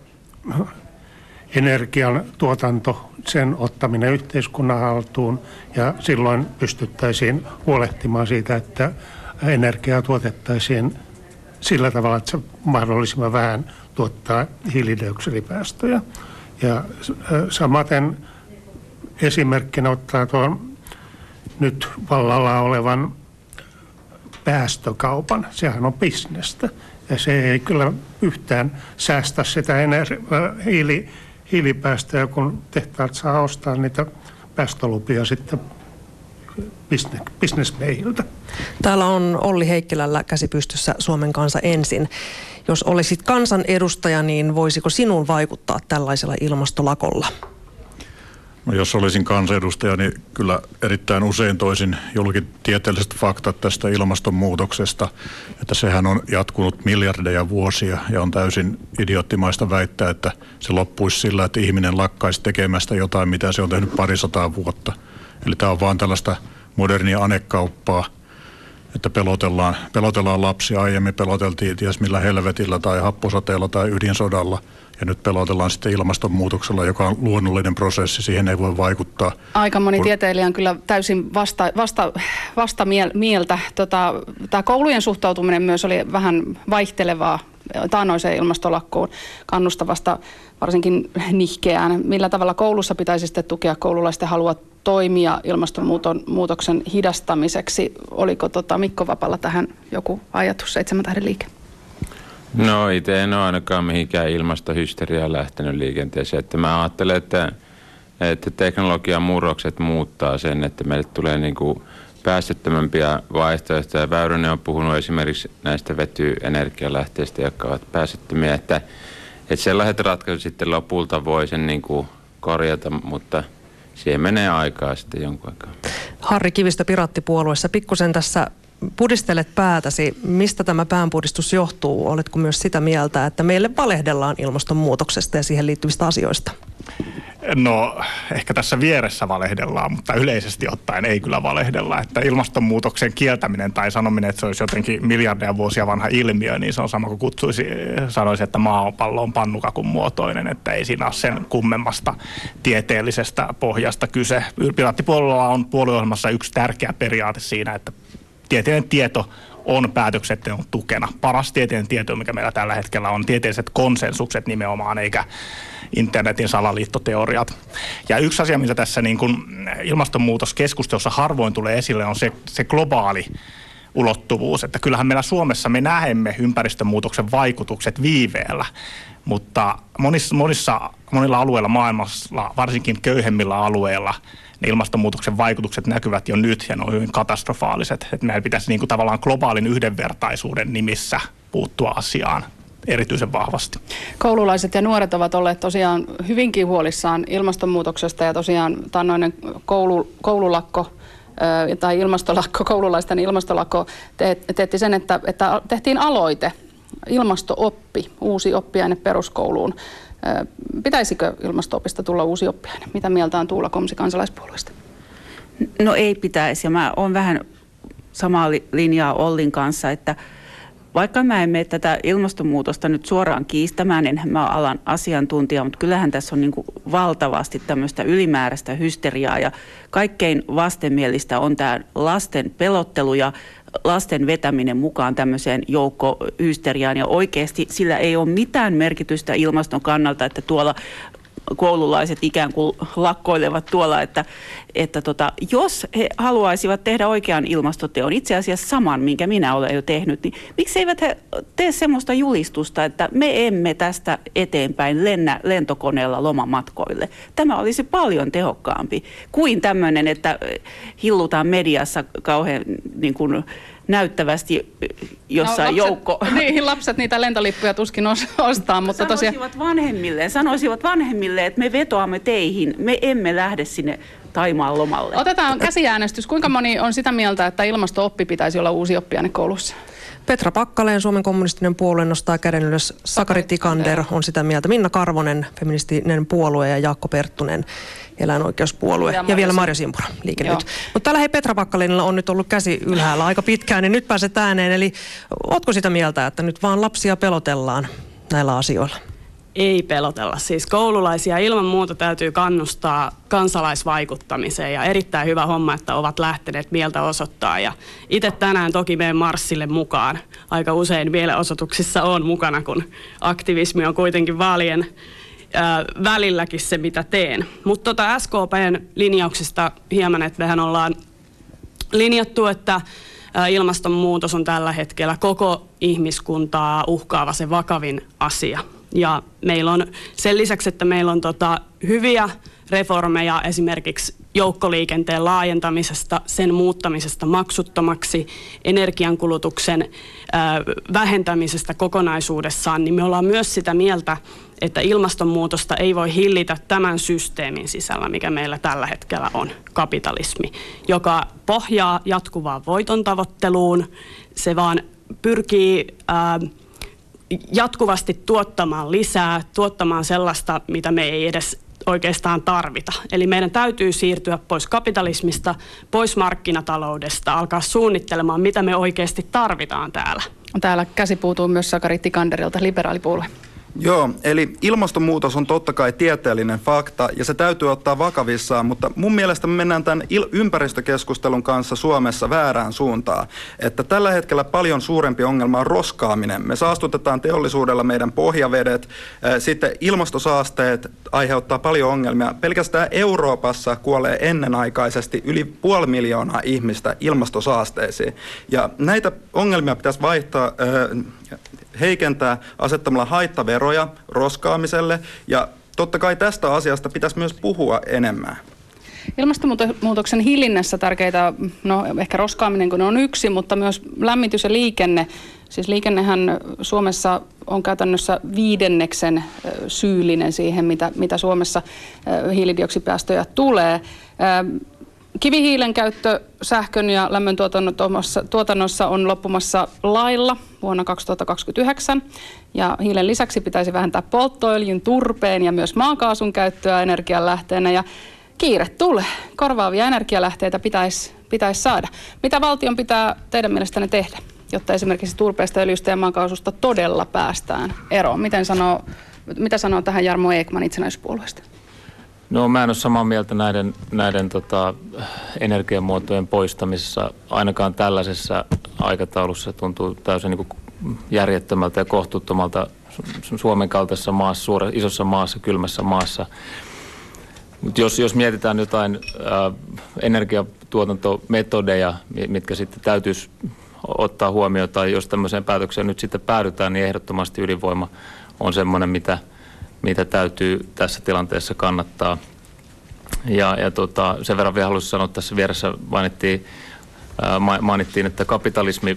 energian tuotanto, sen ottaminen yhteiskunnan haltuun ja silloin pystyttäisiin huolehtimaan siitä, että energiaa tuotettaisiin sillä tavalla, että se mahdollisimman vähän tuottaa hiilidioksidipäästöjä. Ja samaten esimerkkinä ottaa tuon nyt vallalla olevan päästökaupan. Sehän on bisnestä. Ja se ei kyllä yhtään säästä sitä ener- hiili, hiilipäästöjä, kun tehtaat saa ostaa niitä päästölupia sitten bisnesmiehiltä. Täällä on Olli Heikkilällä käsi pystyssä Suomen kansa ensin. Jos olisit kansanedustaja, niin voisiko sinun vaikuttaa tällaisella ilmastolakolla? No, jos olisin kansanedustaja, niin kyllä erittäin usein toisin julki tieteelliset faktat tästä ilmastonmuutoksesta, että sehän on jatkunut miljardeja vuosia ja on täysin idioottimaista väittää, että se loppuisi sillä, että ihminen lakkaisi tekemästä jotain, mitä se on tehnyt parisataa vuotta. Eli tämä on vaan tällaista modernia anekauppaa, että pelotellaan, pelotellaan lapsia. Aiemmin peloteltiin ties millä helvetillä tai happosateella tai ydinsodalla. Ja nyt pelotellaan sitten ilmastonmuutoksella, joka on luonnollinen prosessi, siihen ei voi vaikuttaa. Aika moni tieteilijä on kyllä täysin vasta, vasta, vasta mieltä. Tota, tämä koulujen suhtautuminen myös oli vähän vaihtelevaa taannoiseen ilmastolakkoon kannustavasta, varsinkin nihkeään. Millä tavalla koulussa pitäisi sitten tukea koululaisten halua toimia ilmastonmuutoksen hidastamiseksi? Oliko tota Mikko Vapalla tähän joku ajatus, seitsemän tähden liike? No itse en ole ainakaan mihinkään ilmastohysteriaan lähtenyt liikenteeseen. Että mä ajattelen, että, että teknologian murrokset muuttaa sen, että meille tulee niin kuin päästöttömämpiä vaihtoehtoja. Väyrynen on puhunut esimerkiksi näistä vetyenergialähteistä, jotka ovat päästöttömiä, että, että sellaiset ratkaisut sitten lopulta voi sen niin kuin korjata, mutta siihen menee aikaa sitten jonkun aikaa. Harri Kivistö Piraattipuolueessa, pikkusen tässä pudistelet päätäsi. Mistä tämä päänpudistus johtuu? Oletko myös sitä mieltä, että meille valehdellaan ilmastonmuutoksesta ja siihen liittyvistä asioista? No ehkä tässä vieressä valehdellaan, mutta yleisesti ottaen ei kyllä valehdella. Että ilmastonmuutoksen kieltäminen tai sanominen, että se olisi jotenkin miljardeja vuosia vanha ilmiö, niin se on sama kuin kutsuisi, sanoisi, että maapallo on pannukakun muotoinen, että ei siinä ole sen kummemmasta tieteellisestä pohjasta kyse. Piraattipuolueella on puolueohjelmassa yksi tärkeä periaate siinä, että tieteellinen tieto on päätöksenteon tukena. Paras tieteellinen tieto, mikä meillä tällä hetkellä on, tieteelliset konsensukset nimenomaan, eikä internetin salaliittoteoriat. Ja yksi asia, mitä tässä niin kuin ilmastonmuutoskeskustelussa harvoin tulee esille, on se, se globaali ulottuvuus. Että kyllähän meillä Suomessa me näemme ympäristönmuutoksen vaikutukset viiveellä, mutta monissa, monissa, monilla alueilla maailmassa, varsinkin köyhemmillä alueilla, ne ilmastonmuutoksen vaikutukset näkyvät jo nyt ja ne on hyvin katastrofaaliset. Että meidän pitäisi niin kuin tavallaan globaalin yhdenvertaisuuden nimissä puuttua asiaan erityisen vahvasti. Koululaiset ja nuoret ovat olleet tosiaan hyvinkin huolissaan ilmastonmuutoksesta ja tosiaan taannoinen koulu, koululakko tai ilmastolakko, koululaisten ilmastolakko te, teetti sen, että, että tehtiin aloite, ilmasto-oppi, uusi oppiaine peruskouluun. Pitäisikö ilmasto-opista tulla uusi oppiaine? Mitä mieltä on Tuula Komsi kansalaispuolueesta? No ei pitäisi, ja mä oon vähän samaa linjaa Ollin kanssa, että vaikka mä en mene tätä ilmastonmuutosta nyt suoraan kiistämään, enhän mä ole alan asiantuntija, mutta kyllähän tässä on niin kuin valtavasti tämmöistä ylimääräistä hysteriaa ja kaikkein vastenmielistä on tämä lasten pelottelu ja lasten vetäminen mukaan tämmöiseen joukkohysteriaan ja oikeasti sillä ei ole mitään merkitystä ilmaston kannalta, että tuolla koululaiset ikään kuin lakkoilevat tuolla, että, että tota, jos he haluaisivat tehdä oikean ilmastoteon, itse asiassa saman, minkä minä olen jo tehnyt, niin miksi eivät he tee semmoista julistusta, että me emme tästä eteenpäin lennä lentokoneella lomamatkoille. Tämä olisi paljon tehokkaampi kuin tämmöinen, että hillutaan mediassa kauhean niin kuin näyttävästi jossain no, lapset, joukko. Niin, lapset niitä lentolippuja tuskin ostaa, mutta tosiaan sanoisivat vanhemmille, sanoisivat vanhemmille, että me vetoamme teihin, me emme lähde sinne Taimaan lomalle. Otetaan käsiäänestys. Kuinka moni on sitä mieltä, että ilmasto-oppi pitäisi olla uusi oppiaine koulussa? Petra Pakkaleen, Suomen kommunistinen puolue, nostaa käden ylös. Sakari Tikander on sitä mieltä. Minna Karvonen, feministinen puolue, ja Jaakko Perttunen, eläinoikeuspuolue. Ja, ja vielä Marjo Simpura, Liike Nyt. Mutta täällä hei Petra Pakkalenilla on nyt ollut käsi ylhäällä aika pitkään, niin nyt pääset ääneen. Eli ootko sitä mieltä, että nyt vaan lapsia pelotellaan näillä asioilla? Ei pelotella. Siis koululaisia ilman muuta täytyy kannustaa kansalaisvaikuttamiseen ja erittäin hyvä homma, että ovat lähteneet mieltä osoittaa. Ja itse tänään toki menen marssille mukaan. Aika usein mielenosoituksissa on mukana, kun aktivismi on kuitenkin vaalien ää, välilläkin se, mitä teen. Mutta tota S K P:n linjauksista hieman, että mehän ollaan linjattu, että ää, ilmastonmuutos on tällä hetkellä koko ihmiskuntaa uhkaava se vakavin asia. Ja meillä on sen lisäksi, että meillä on tota hyviä reformeja esimerkiksi joukkoliikenteen laajentamisesta, sen muuttamisesta maksuttomaksi, energiankulutuksen vähentämisestä kokonaisuudessaan, niin me ollaan myös sitä mieltä, että ilmastonmuutosta ei voi hillitä tämän systeemin sisällä, mikä meillä tällä hetkellä on, kapitalismi, joka pohjaa jatkuvaan voiton tavoitteluun. Se vaan pyrkii ää, jatkuvasti tuottamaan lisää, tuottamaan sellaista, mitä me ei edes oikeastaan tarvita. Eli meidän täytyy siirtyä pois kapitalismista, pois markkinataloudesta, alkaa suunnittelemaan, mitä me oikeasti tarvitaan täällä. Täällä käsi puutuu myös Sakari Tikanderilta, liberaalipuolue. Joo, eli ilmastonmuutos on totta kai tieteellinen fakta ja se täytyy ottaa vakavissaan, mutta mun mielestä me mennään tämän il- ympäristökeskustelun kanssa Suomessa väärään suuntaan. Että tällä hetkellä paljon suurempi ongelma on roskaaminen. Me saastutetaan teollisuudella meidän pohjavedet, sitten ilmastosaasteet aiheuttaa paljon ongelmia. Pelkästään Euroopassa kuolee ennenaikaisesti yli puoli miljoonaa ihmistä ilmastosaasteisiin. Ja näitä ongelmia pitäisi vaihtaa, heikentää asettamalla haittaveroja roskaamiselle ja totta kai tästä asiasta pitäisi myös puhua enemmän. Ilmastonmuutoksen hillinnässä tärkeitä, no ehkä roskaaminen kun on yksi, mutta myös lämmitys ja liikenne. Siis liikennehän Suomessa on käytännössä viidenneksen syyllinen siihen, mitä, mitä Suomessa hiilidioksidipäästöjä tulee. Kivihiilen käyttö sähkön ja lämmön tuotannossa on loppumassa lailla vuonna kaksituhattakaksikymmentäyhdeksän. Ja hiilen lisäksi pitäisi vähentää polttoöljyn, turpeen ja myös maakaasun käyttöä energianlähteenä. Ja kiire tulee. Korvaavia energialähteitä pitäisi, pitäisi saada. Mitä valtion pitää teidän mielestänne tehdä, jotta esimerkiksi turpeesta, öljystä ja maakaasusta todella päästään eroon? Miten sanoo, mitä sanoo tähän Jarmo Ekman itsenäisyyspuolueesta? No mä en ole samaa mieltä näiden, näiden tota, energiamuotojen poistamisessa. Ainakaan tällaisessa aikataulussa tuntuu täysin niin kuin järjettömältä ja kohtuuttomalta Suomen kaltaisessa maassa, suora, isossa maassa, kylmässä maassa. Mut jos, jos mietitään jotain ää, energiatuotantometodeja, mitkä sitten täytyisi ottaa huomioon, tai jos tämmöiseen päätökseen nyt sitten päädytään, niin ehdottomasti ydinvoima on semmoinen, mitä mitä täytyy tässä tilanteessa kannattaa. Ja, ja tota, sen verran vielä haluaisin sanoa, että tässä vieressä mainittiin, ää, mainittiin että kapitalismi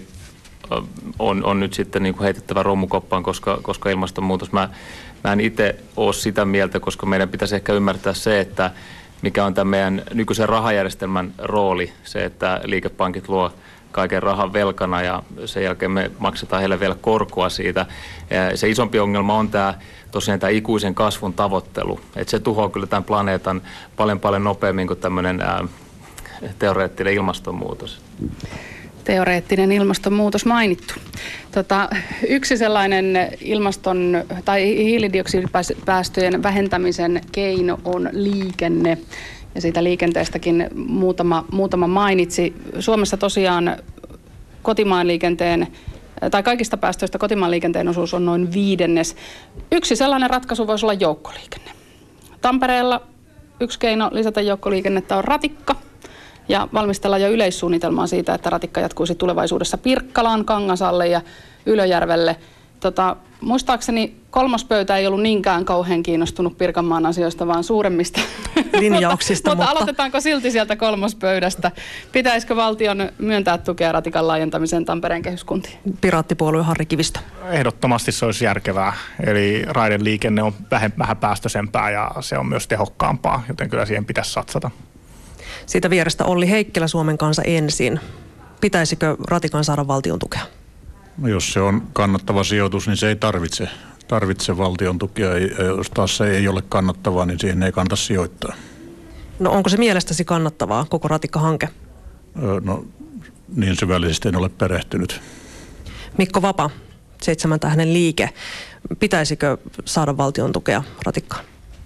on, on nyt sitten niin kuin heitettävä romukoppaan, koska, koska ilmastonmuutos. Mä, mä en itse ole sitä mieltä, koska meidän pitäisi ehkä ymmärtää se, että mikä on tämän meidän nykyisen rahajärjestelmän rooli, se, että liikepankit luo kaiken rahan velkana ja sen jälkeen me maksetaan heille vielä korkoa siitä. Ja se isompi ongelma on tämä tosiaan tämä ikuisen kasvun tavoittelu. Että se tuhoaa kyllä tämän planeetan paljon paljon nopeammin kuin tämmöinen ää, teoreettinen ilmastonmuutos. Teoreettinen ilmastonmuutos mainittu. Tota, yksi sellainen ilmaston tai hiilidioksidipäästöjen vähentämisen keino on liikenne. Ja siitä liikenteestäkin muutama, muutama mainitsi. Suomessa tosiaan kotimaan liikenteen, tai kaikista päästöistä kotimaan liikenteen osuus on noin viidennes. Yksi sellainen ratkaisu voisi olla joukkoliikenne. Tampereella yksi keino lisätä joukkoliikennettä on ratikka. Ja valmistellaan jo yleissuunnitelmaa siitä, että ratikka jatkuisi tulevaisuudessa Pirkkalaan, Kangasalle ja Ylöjärvelle. Tota, muistaakseni kolmospöytä ei ollut niinkään kauhean kiinnostunut Pirkanmaan asioista, vaan suuremmista linjauksista. mutta, mutta aloitetaanko silti sieltä kolmospöydästä? Pitäisikö valtion myöntää tukea ratikan laajentamiseen Tampereen kehyskuntiin? Piraattipuolue Harri Kivistö. Ehdottomasti se olisi järkevää. Eli raideliikenne on vähän päästöisempää ja se on myös tehokkaampaa, joten kyllä siihen pitäisi satsata. Siitä vierestä Olli Heikkilä, Suomen Kansa ensin. Pitäisikö ratikan saada valtion tukea? No jos se on kannattava sijoitus, niin se ei tarvitse, tarvitse valtion tukea. Ja jos taas se ei ole kannattavaa, niin siihen ei kannata sijoittaa. No onko se mielestäsi kannattavaa, koko ratikkahanke? No niin syvällisesti en ole perehtynyt. Mikko Vapa, Seitsemän tähden liike. Pitäisikö saada valtion tukea ratikkaan?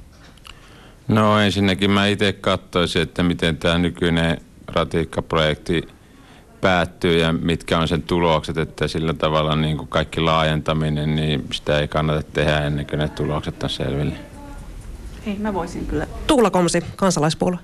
No ensinnäkin mä itse katsoisin, että miten tämä nykyinen ratikkaprojekti päättyy ja mitkä on sen tulokset, että sillä tavalla niin kuin kaikki laajentaminen, niin sitä ei kannata tehdä ennen kuin ne tulokset on selville. Ei, mä voisin kyllä. Tuula Komsi, kansalaispuolue.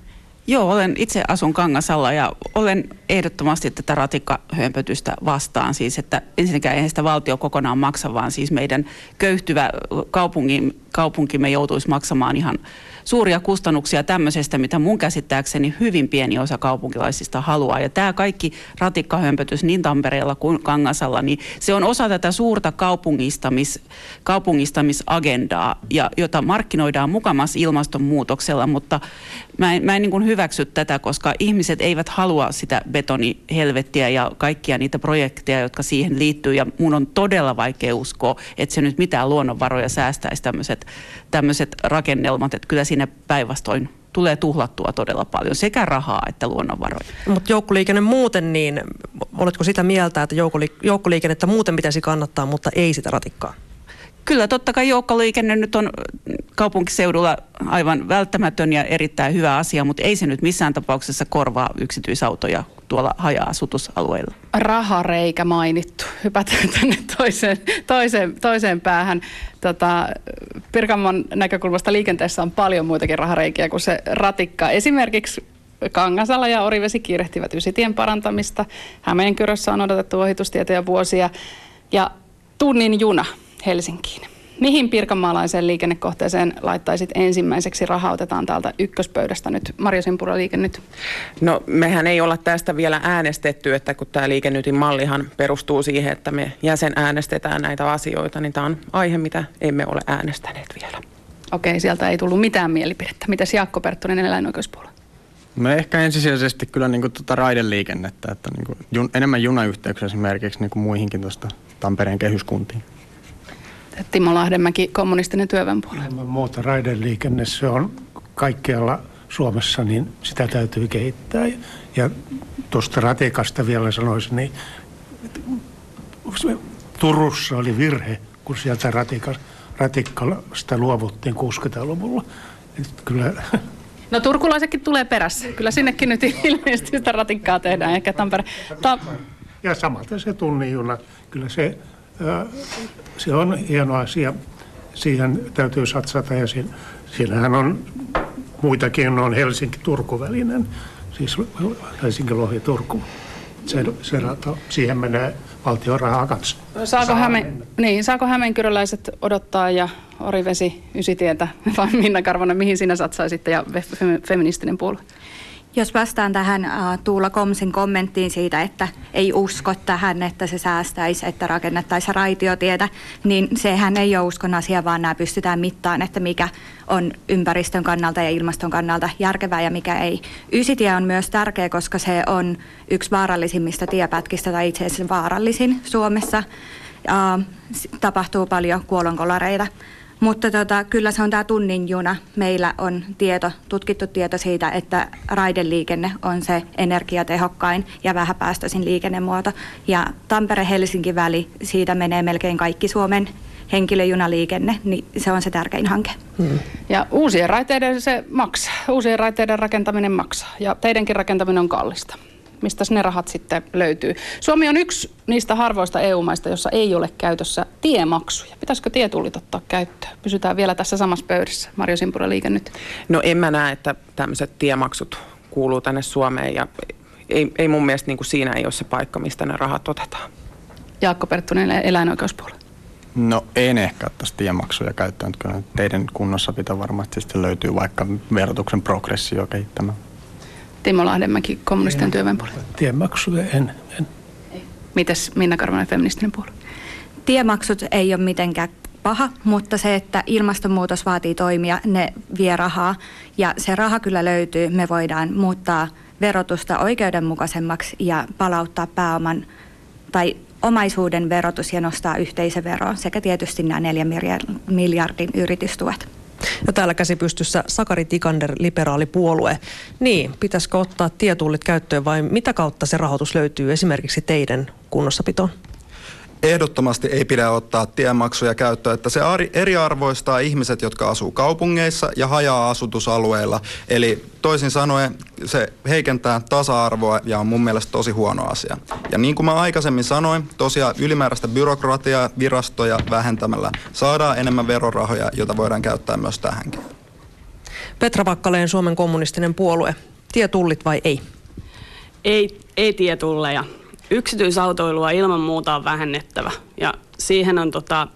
Joo, olen itse asun Kangasalla ja olen ehdottomasti tätä ratikkahömpötystä vastaan. Siis, että ensinnäkään eihän sitä valtio kokonaan maksa, vaan siis meidän köyhtyvä kaupungin, kaupunkimme joutuisi maksamaan ihan suuria kustannuksia tämmöisestä, mitä mun käsittääkseni hyvin pieni osa kaupunkilaisista haluaa. Ja tämä kaikki ratikkahömpötys niin Tampereella kuin Kangasalla, niin se on osa tätä suurta kaupungistamis, kaupungistamisagendaa, ja, jota markkinoidaan mukamas ilmastonmuutoksella, mutta mä en, mä en niin kuin hyväksy tätä, koska ihmiset eivät halua sitä betonihelvettiä ja kaikkia niitä projekteja, jotka siihen liittyy, ja mun on todella vaikea uskoa, että se nyt mitään luonnonvaroja säästäisi tämmöiset, tämmöiset rakennelmat, että kyllä siinä päinvastoin tulee tuhlattua todella paljon sekä rahaa että luonnonvaroja. Mutta joukkoliikenne muuten, niin oletko sitä mieltä, että joukkoli- joukkoliikennettä muuten pitäisi kannattaa, mutta ei sitä ratikkaa? Kyllä, totta kai joukkoliikenne nyt on kaupunkiseudulla aivan välttämätön ja erittäin hyvä asia, mutta ei se nyt missään tapauksessa korvaa yksityisautoja tuolla haja-asutusalueilla. Rahareikä mainittu. Hypätään tänne toiseen, toiseen, toiseen päähän. Tota, Pirkanmaan näkökulmasta liikenteessä on paljon muitakin rahareikiä kuin se ratikka. Esimerkiksi Kangasala ja Orivesi kiirehtivät Ysitien parantamista. Hämeenkyrössä on odotettu ohitustietoja vuosia. Ja tunnin juna Helsinkiin. Mihin pirkanmaalaiseen liikennekohteeseen laittaisit ensimmäiseksi rahaa? Otetaan täältä ykköspöydästä nyt. Marja Simpura, Liike Nyt. No mehän ei olla tästä vielä äänestetty, että kun tämä Liike Nytin mallihan perustuu siihen, että me jäsenäänestetään näitä asioita, niin tämä on aihe, mitä emme ole äänestäneet vielä. Okei, sieltä ei tullut mitään mielipidettä. Mitäs Jaakko Perttunen, eläinoikeuspuolue? Me ehkä ensisijaisesti kyllä niin kuin tuota raideliikennettä, että niin kuin jun, enemmän junayhteyksiä esimerkiksi niin kuin muihinkin tuosta Tampereen kehyskuntiin. Timo Lahdenmäki, kommunistinen työväenpuolue. Ilman muuta raideliikenne, se on kaikkialla Suomessa, niin sitä täytyy kehittää. Ja tuosta ratikasta vielä sanoisin, niin Turussa oli virhe, kun sieltä ratikasta, ratikkasta luovuttiin kuusikymmentäluvulla. Et kyllä. No turkulaisetkin tulee perässä. Kyllä sinnekin nyt ilmeisesti sitä ratikkaa tehdään. Ehkä Tampere. Ta- ja samaten se tunnin juna. Kyllä se... Se on hieno asia. Siihen täytyy satsata ja siinä, siinähän on muitakin, on Helsinki-Turku-välinen, siis Helsinki-Lohi-Turku. Se, se rata, siihen menee valtion rahaa kanssa. Saako, Häme, niin, saako hämeenkyröläiset odottaa ja Orivesi Ysitietä vai Minna Karvonen, mihin sinä satsaisitte ja feministinen puolue? Jos vastaan tähän uh, Tuula Komsin kommenttiin siitä, että ei usko tähän, että se säästäisi, että rakennettaisiin raitiotietä, niin sehän ei ole uskon asia, vaan nämä pystytään mittaamaan, että mikä on ympäristön kannalta ja ilmaston kannalta järkevää ja mikä ei. Ysitie on myös tärkeä, koska se on yksi vaarallisimmista tiepätkistä tai itse asiassa vaarallisin Suomessa. Uh, tapahtuu paljon kuolonkolareita. Mutta tota, kyllä se on tämä tunnin juna. Meillä on tieto, tutkittu tieto siitä, että raideliikenne on se energiatehokkain ja vähäpäästöisin liikennemuoto. Ja Tampere-Helsinki-väli, siitä menee melkein kaikki Suomen henkilöjunaliikenne, niin se on se tärkein hanke. Hmm. Ja uusien raiteiden se maksaa. Uusien raiteiden rakentaminen maksaa ja teidänkin rakentaminen on kallista. Mistä ne rahat sitten löytyy? Suomi on yksi niistä harvoista E U-maista, jossa ei ole käytössä tiemaksuja. Pitäisikö tietullit ottaa käyttöön? Pysytään vielä tässä samassa pöydässä. Marja Simpura, Liike Nyt. No en mä näe, että tämmöiset tiemaksut kuuluu tänne Suomeen ja ei, ei mun mielestä niin kuin siinä ei ole se paikka, mistä ne rahat otetaan. Jaakko Perttunen, eläinoikeuspuolue. No en ehkä ottaisi tiemaksuja käyttöön. Kyllä teidän kunnossapito varmasti sitten löytyy vaikka verotuksen progressio kehittämään. Timo Lahdenmäki, kommunistinen työväenpuolue. Tiemaksuja en, en. Mites Minna Karvonen, feministinen puolue? Tiemaksut ei ole mitenkään paha, mutta se, että ilmastonmuutos vaatii toimia, ne vie rahaa. Ja se raha kyllä löytyy. Me voidaan muuttaa verotusta oikeudenmukaisemmaksi ja palauttaa pääoman tai omaisuuden verotus ja nostaa yhteisöveroa sekä tietysti nämä neljän miljardin yritystuet. No täällä käsipystyssä Sakari Tikander, liberaalipuolue. Niin, pitäisikö ottaa tietullit käyttöön vai mitä kautta se rahoitus löytyy esimerkiksi teidän kunnossapitoon? Ehdottomasti ei pidä ottaa tiemaksuja käyttöön, että se eriarvoistaa ihmiset, jotka asuu kaupungeissa ja haja-asutusalueilla. Eli toisin sanoen se heikentää tasa-arvoa ja on mun mielestä tosi huono asia. Ja niin kuin mä aikaisemmin sanoin, tosiaan ylimääräistä byrokratiaa, virastoja vähentämällä saadaan enemmän verorahoja, joita voidaan käyttää myös tähänkin. Petra Vakkaleen, Suomen kommunistinen puolue. Tietullit vai ei? Ei, ei tietulleja. Yksityisautoilua ilman muuta on vähennettävä ja siihen on tota,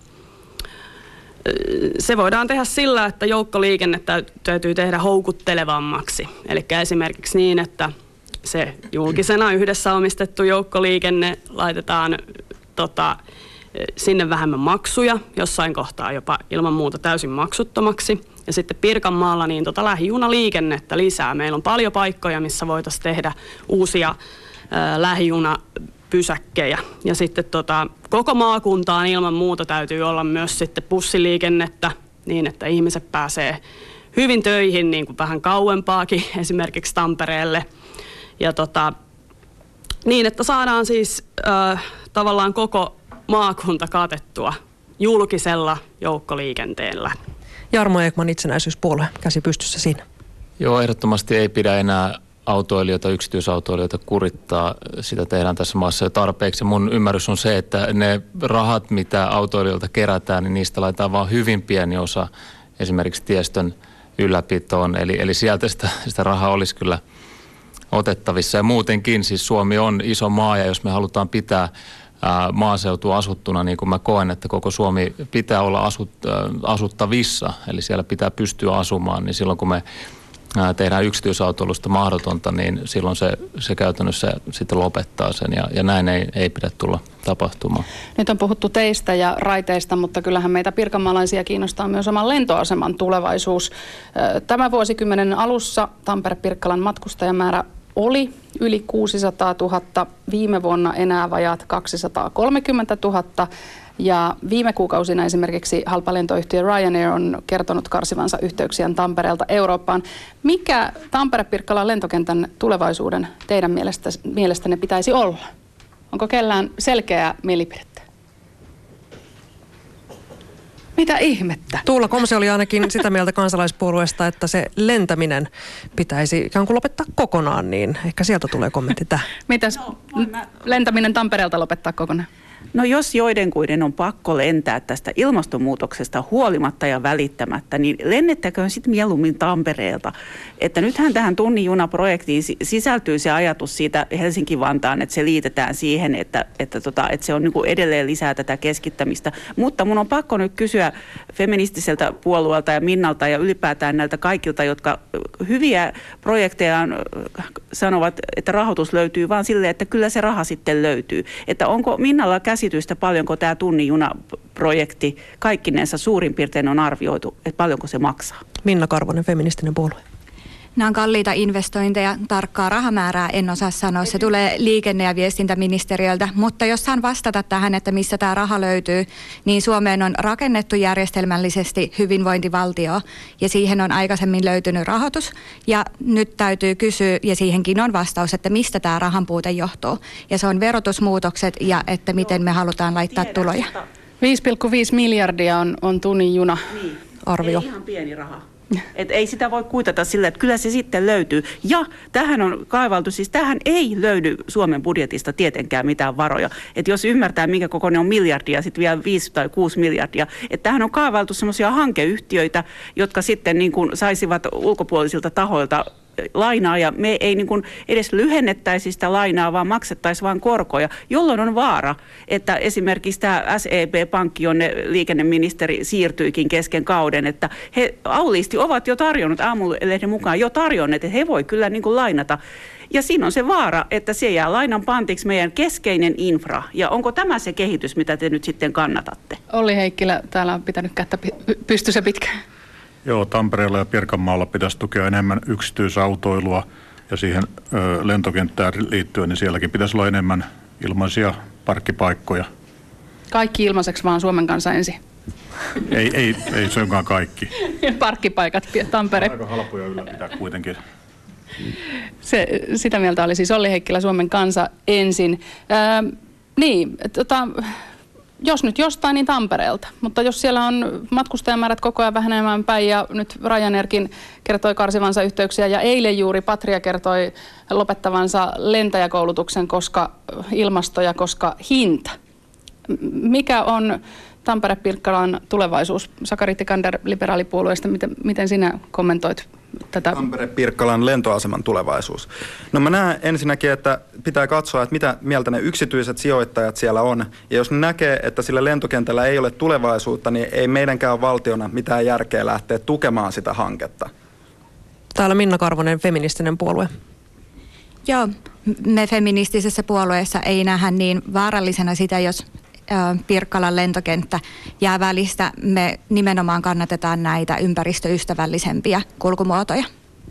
se voidaan tehdä sillä, että joukkoliikenne täytyy tehdä houkuttelevammaksi. Eli esimerkiksi niin, että se julkisena yhdessä omistettu joukkoliikenne laitetaan tota, sinne vähemmän maksuja, jossain kohtaa jopa ilman muuta täysin maksuttomaksi. Ja sitten Pirkanmaalla niin tota lähijunaliikennettä lisää. Meillä on paljon paikkoja, missä voitaisiin tehdä uusia ää, lähijunapysäkkejä. Ja sitten tota, koko maakuntaan ilman muuta täytyy olla myös sitten bussiliikennettä niin, että ihmiset pääsee hyvin töihin niin kuin vähän kauempaakin, esimerkiksi Tampereelle. Ja tota, niin, että saadaan siis ää, tavallaan koko maakunta katettua julkisella joukkoliikenteellä. Jarmo Ekman, Itsenäisyyspuolue, käsi pystyssä siinä. Joo, ehdottomasti ei pidä enää autoilijoita, yksityisautoilijoita kurittaa. Sitä tehdään tässä maassa jo tarpeeksi. Mun ymmärrys on se, että ne rahat, mitä autoilijoilta kerätään, niin niistä laitetaan vain hyvin pieni osa esimerkiksi tiestön ylläpitoon. Eli, eli sieltä sitä, sitä rahaa olisi kyllä otettavissa. Ja muutenkin siis Suomi on iso maa ja jos me halutaan pitää maaseutua asuttuna, niin kuin mä koen, että koko Suomi pitää olla asut, asuttavissa, eli siellä pitää pystyä asumaan, niin silloin kun me tehdään yksityisautoilusta mahdotonta, niin silloin se, se käytännössä sitten lopettaa sen ja, ja näin ei, ei pidä tulla tapahtumaan. Nyt on puhuttu teistä ja raiteista, mutta kyllähän meitä pirkanmaalaisia kiinnostaa myös oman lentoaseman tulevaisuus. Tämän vuosikymmenen alussa Tampere-Pirkkalan matkustajamäärä oli yli kuusisataatuhatta, viime vuonna enää vajaat kaksisataakolmekymmentätuhatta ja viime kuukausina esimerkiksi halpalentoyhtiö Ryanair on kertonut karsivansa yhteyksiään Tampereelta Eurooppaan. Mikä Tampere-Pirkkalan lentokentän tulevaisuuden teidän mielestä, mielestänne pitäisi olla? Onko kellään selkeää mielipidettä? Mitä ihmettä? Tuula Komse oli ainakin sitä mieltä kansalaispuolueesta, että se lentäminen pitäisi ikään kuin lopettaa kokonaan, niin ehkä sieltä tulee kommentti tähän. Mitäs no, lentäminen Tampereelta lopettaa kokonaan? No jos joidenkuiden on pakko lentää tästä ilmastonmuutoksesta huolimatta ja välittämättä, niin lennettäköön sitten mieluummin Tampereelta. Että nythän tähän tunnin junaprojektiin sisältyy se ajatus siitä Helsinki-Vantaan, että se liitetään siihen, että, että, tota, että se on niin kuin edelleen lisää tätä keskittämistä. Mutta mun on pakko nyt kysyä feministiseltä puolueelta ja Minnalta ja ylipäätään näiltä kaikilta, jotka hyviä projekteja sanovat, että rahoitus löytyy vaan silleen, että kyllä se raha sitten löytyy. Että onko Minnalla käsitystä, paljonko tämä tunnin junaprojekti kaikkinensa suurin piirtein on arvioitu, että paljonko se maksaa? Minna Karvonen, feministinen puolue. Nämä on kalliita investointeja, tarkkaa rahamäärää en osaa sanoa. Se tulee liikenne- ja viestintäministeriöltä, mutta jos saan vastata tähän, että missä tämä raha löytyy, niin Suomeen on rakennettu järjestelmällisesti hyvinvointivaltio ja siihen on aikaisemmin löytynyt rahoitus ja nyt täytyy kysyä ja siihenkin on vastaus, että mistä tämä rahan puute johtuu ja se on verotusmuutokset ja että miten me halutaan laittaa tuloja. viisi pilkku viisi miljardia on, on tunnin juna niin. arvio. Ei ihan pieni raha. Et ei sitä voi kuitata sillä, että kyllä se sitten löytyy. Ja tähän on kaivaltu, siis tähän ei löydy Suomen budjetista tietenkään mitään varoja. Että jos ymmärtää, minkä kokoinen on miljardia, sitten vielä viisi tai kuusi miljardia. Että tähän on kaivaltu semmoisia hankeyhtiöitä, jotka sitten niin kuin saisivat ulkopuolisilta tahoilta lainaa ja me ei niin kuin edes lyhennettäisi sitä lainaa, vaan maksettaisiin vain korkoja, jolloin on vaara, että esimerkiksi tämä S E B-pankki, jonne liikenneministeri siirtyikin kesken kauden, että he auliisti ovat jo tarjonnut, Aamulehden mukaan jo tarjonneet, että he voi kyllä niin kuin lainata. Ja siinä on se vaara, että se jää lainan pantiksi meidän keskeinen infra. Ja onko tämä se kehitys, mitä te nyt sitten kannatatte? Olli Heikkilä, täällä on pitänyt kättä pystyssä pitkään. Joo, Tampereella ja Pirkanmaalla pitäisi tukea enemmän yksityisautoilua ja siihen ö, lentokenttään liittyen, niin sielläkin pitäisi olla enemmän ilmaisia parkkipaikkoja. Kaikki ilmaiseksi vaan Suomen kanssa ensin. Ei, ei, ei suinkaan kaikki. Parkkipaikat Tampere. Aika halpoja ylläpitää kuitenkin. Se, sitä mieltä oli siis Olli Heikkilä, Suomen kansa ensin. Öö, niin, tota... Jos nyt jostain, niin Tampereelta. Mutta jos siellä on matkustajamäärät koko ajan vähenemään päin ja nyt Ryanairkin kertoi karsivansa yhteyksiä ja eilen juuri Patria kertoi lopettavansa lentäjäkoulutuksen, koska ilmasto ja koska hinta. Mikä on Tampere-Pirkkalan tulevaisuus? Sakari Tikander liberaalipuolueesta, miten, miten sinä kommentoit tätä... Tampere-Pirkkalan lentoaseman tulevaisuus. No mä näen ensinnäkin, että pitää katsoa, että mitä mieltä ne yksityiset sijoittajat siellä on. Ja jos ne näkee, että sillä lentokentällä ei ole tulevaisuutta, niin ei meidänkään ole valtiona mitään järkeä lähteä tukemaan sitä hanketta. Täällä Minna Karvonen, feministinen puolue. Joo, me feministisessä puolueessa ei nähdä niin vaarallisena sitä, jos Pirkkalan lentokenttä jää välistä. Me nimenomaan kannatetaan näitä ympäristöystävällisempiä kulkumuotoja.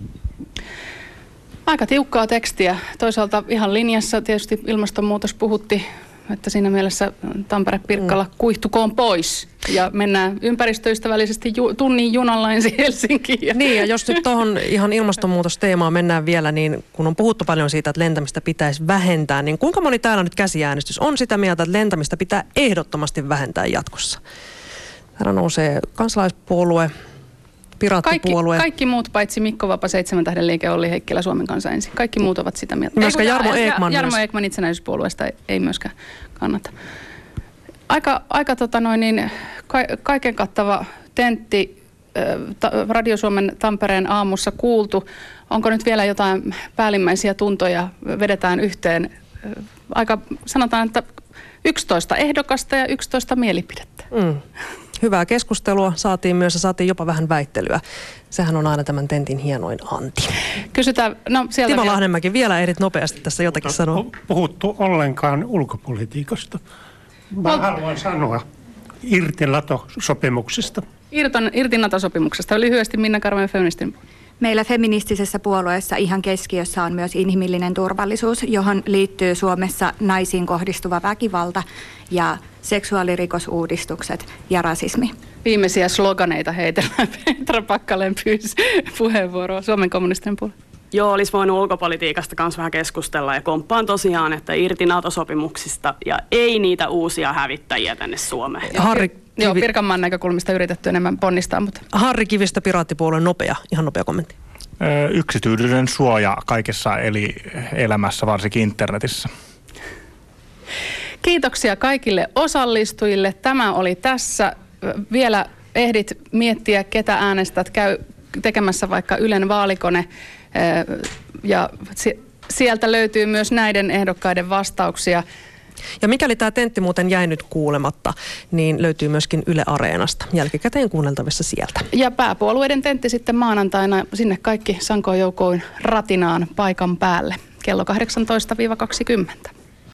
Aika tiukkaa tekstiä. Toisaalta ihan linjassa tietysti ilmastonmuutos puhutti, että siinä mielessä Tampere-Pirkkala mm. kuihtukoon pois ja mennään ympäristöystävällisesti ju- tunnin junalla ensin Helsinkiin. Ja... Niin, ja jos nyt tuohon ihan ilmastonmuutosteemaan mennään vielä, niin kun on puhuttu paljon siitä, että lentämistä pitäisi vähentää, niin kuinka moni täällä nyt käsiäänestys on sitä mieltä, että lentämistä pitää ehdottomasti vähentää jatkossa? Täällä nousee kansalaispuolue, piraattipuolue. Kaikki, kaikki muut paitsi Mikko Vapa, Seitsemän tähden liike, Olli Heikkilä, Suomen kansa ensin. Kaikki muut ovat sitä mieltä. Myöskään Jarmo Ekman. Jarmo Ekman itsenäisyyspuolueesta ei, ei myöskään kannata. Aika, aika tota noin, niin, ka, kaiken kattava tentti ta, Radio Suomen Tampereen aamussa kuultu. Onko nyt vielä jotain päällimmäisiä tuntoja? Vedetään yhteen. Aika, sanotaan, että yksitoista ehdokasta ja yksitoista mielipidettä. Mm. Hyvää keskustelua saatiin myös ja saatiin jopa vähän väittelyä. Sehän on aina tämän tentin hienoin anti. Kysytään, no sieltä Timo vielä. Lahdenmäki, vielä ehdit nopeasti tässä jotakin sanoa. Puhuttu ollenkaan ulkopolitiikasta. Mä Ol... haluan sanoa irti NATO-sopimuksesta. Irton, irti NATO-sopimuksesta. Lyhyesti Minna Karvonen, feministin. Meillä feministisessä puolueessa ihan keskiössä on myös inhimillinen turvallisuus, johon liittyy Suomessa naisiin kohdistuva väkivalta ja seksuaalirikosuudistukset ja rasismi. Viimeisiä sloganeita heitellään. Petra Pakkanen pyysi puheenvuoroa Suomen kommunistinen puolue. Joo, olisi voinut ulkopolitiikasta kanssa vähän keskustella ja komppaan tosiaan, että irti NATO-sopimuksista ja ei niitä uusia hävittäjiä tänne Suomeen. Harri Kivi... Joo, Pirkanmaan näkökulmista yritetty enemmän ponnistaa, mutta... Harri Kivistä, piraattipuolueen, nopea, ihan nopea kommentti. Yksityisyyden suoja kaikessa eli elämässä, varsinkin internetissä. Kiitoksia kaikille osallistujille. Tämä oli tässä. Vielä ehdit miettiä, ketä äänestät. Käy tekemässä vaikka Ylen vaalikone. Ja sieltä löytyy myös näiden ehdokkaiden vastauksia. Ja mikäli tämä tentti muuten jäi nyt kuulematta, niin löytyy myöskin Yle Areenasta. Jälkikäteen kuunneltavissa sieltä. Ja pääpuolueiden tentti sitten maanantaina sinne kaikki sankoin joukoin ratinaan paikan päälle kello kahdeksantoista kaksikymmentä.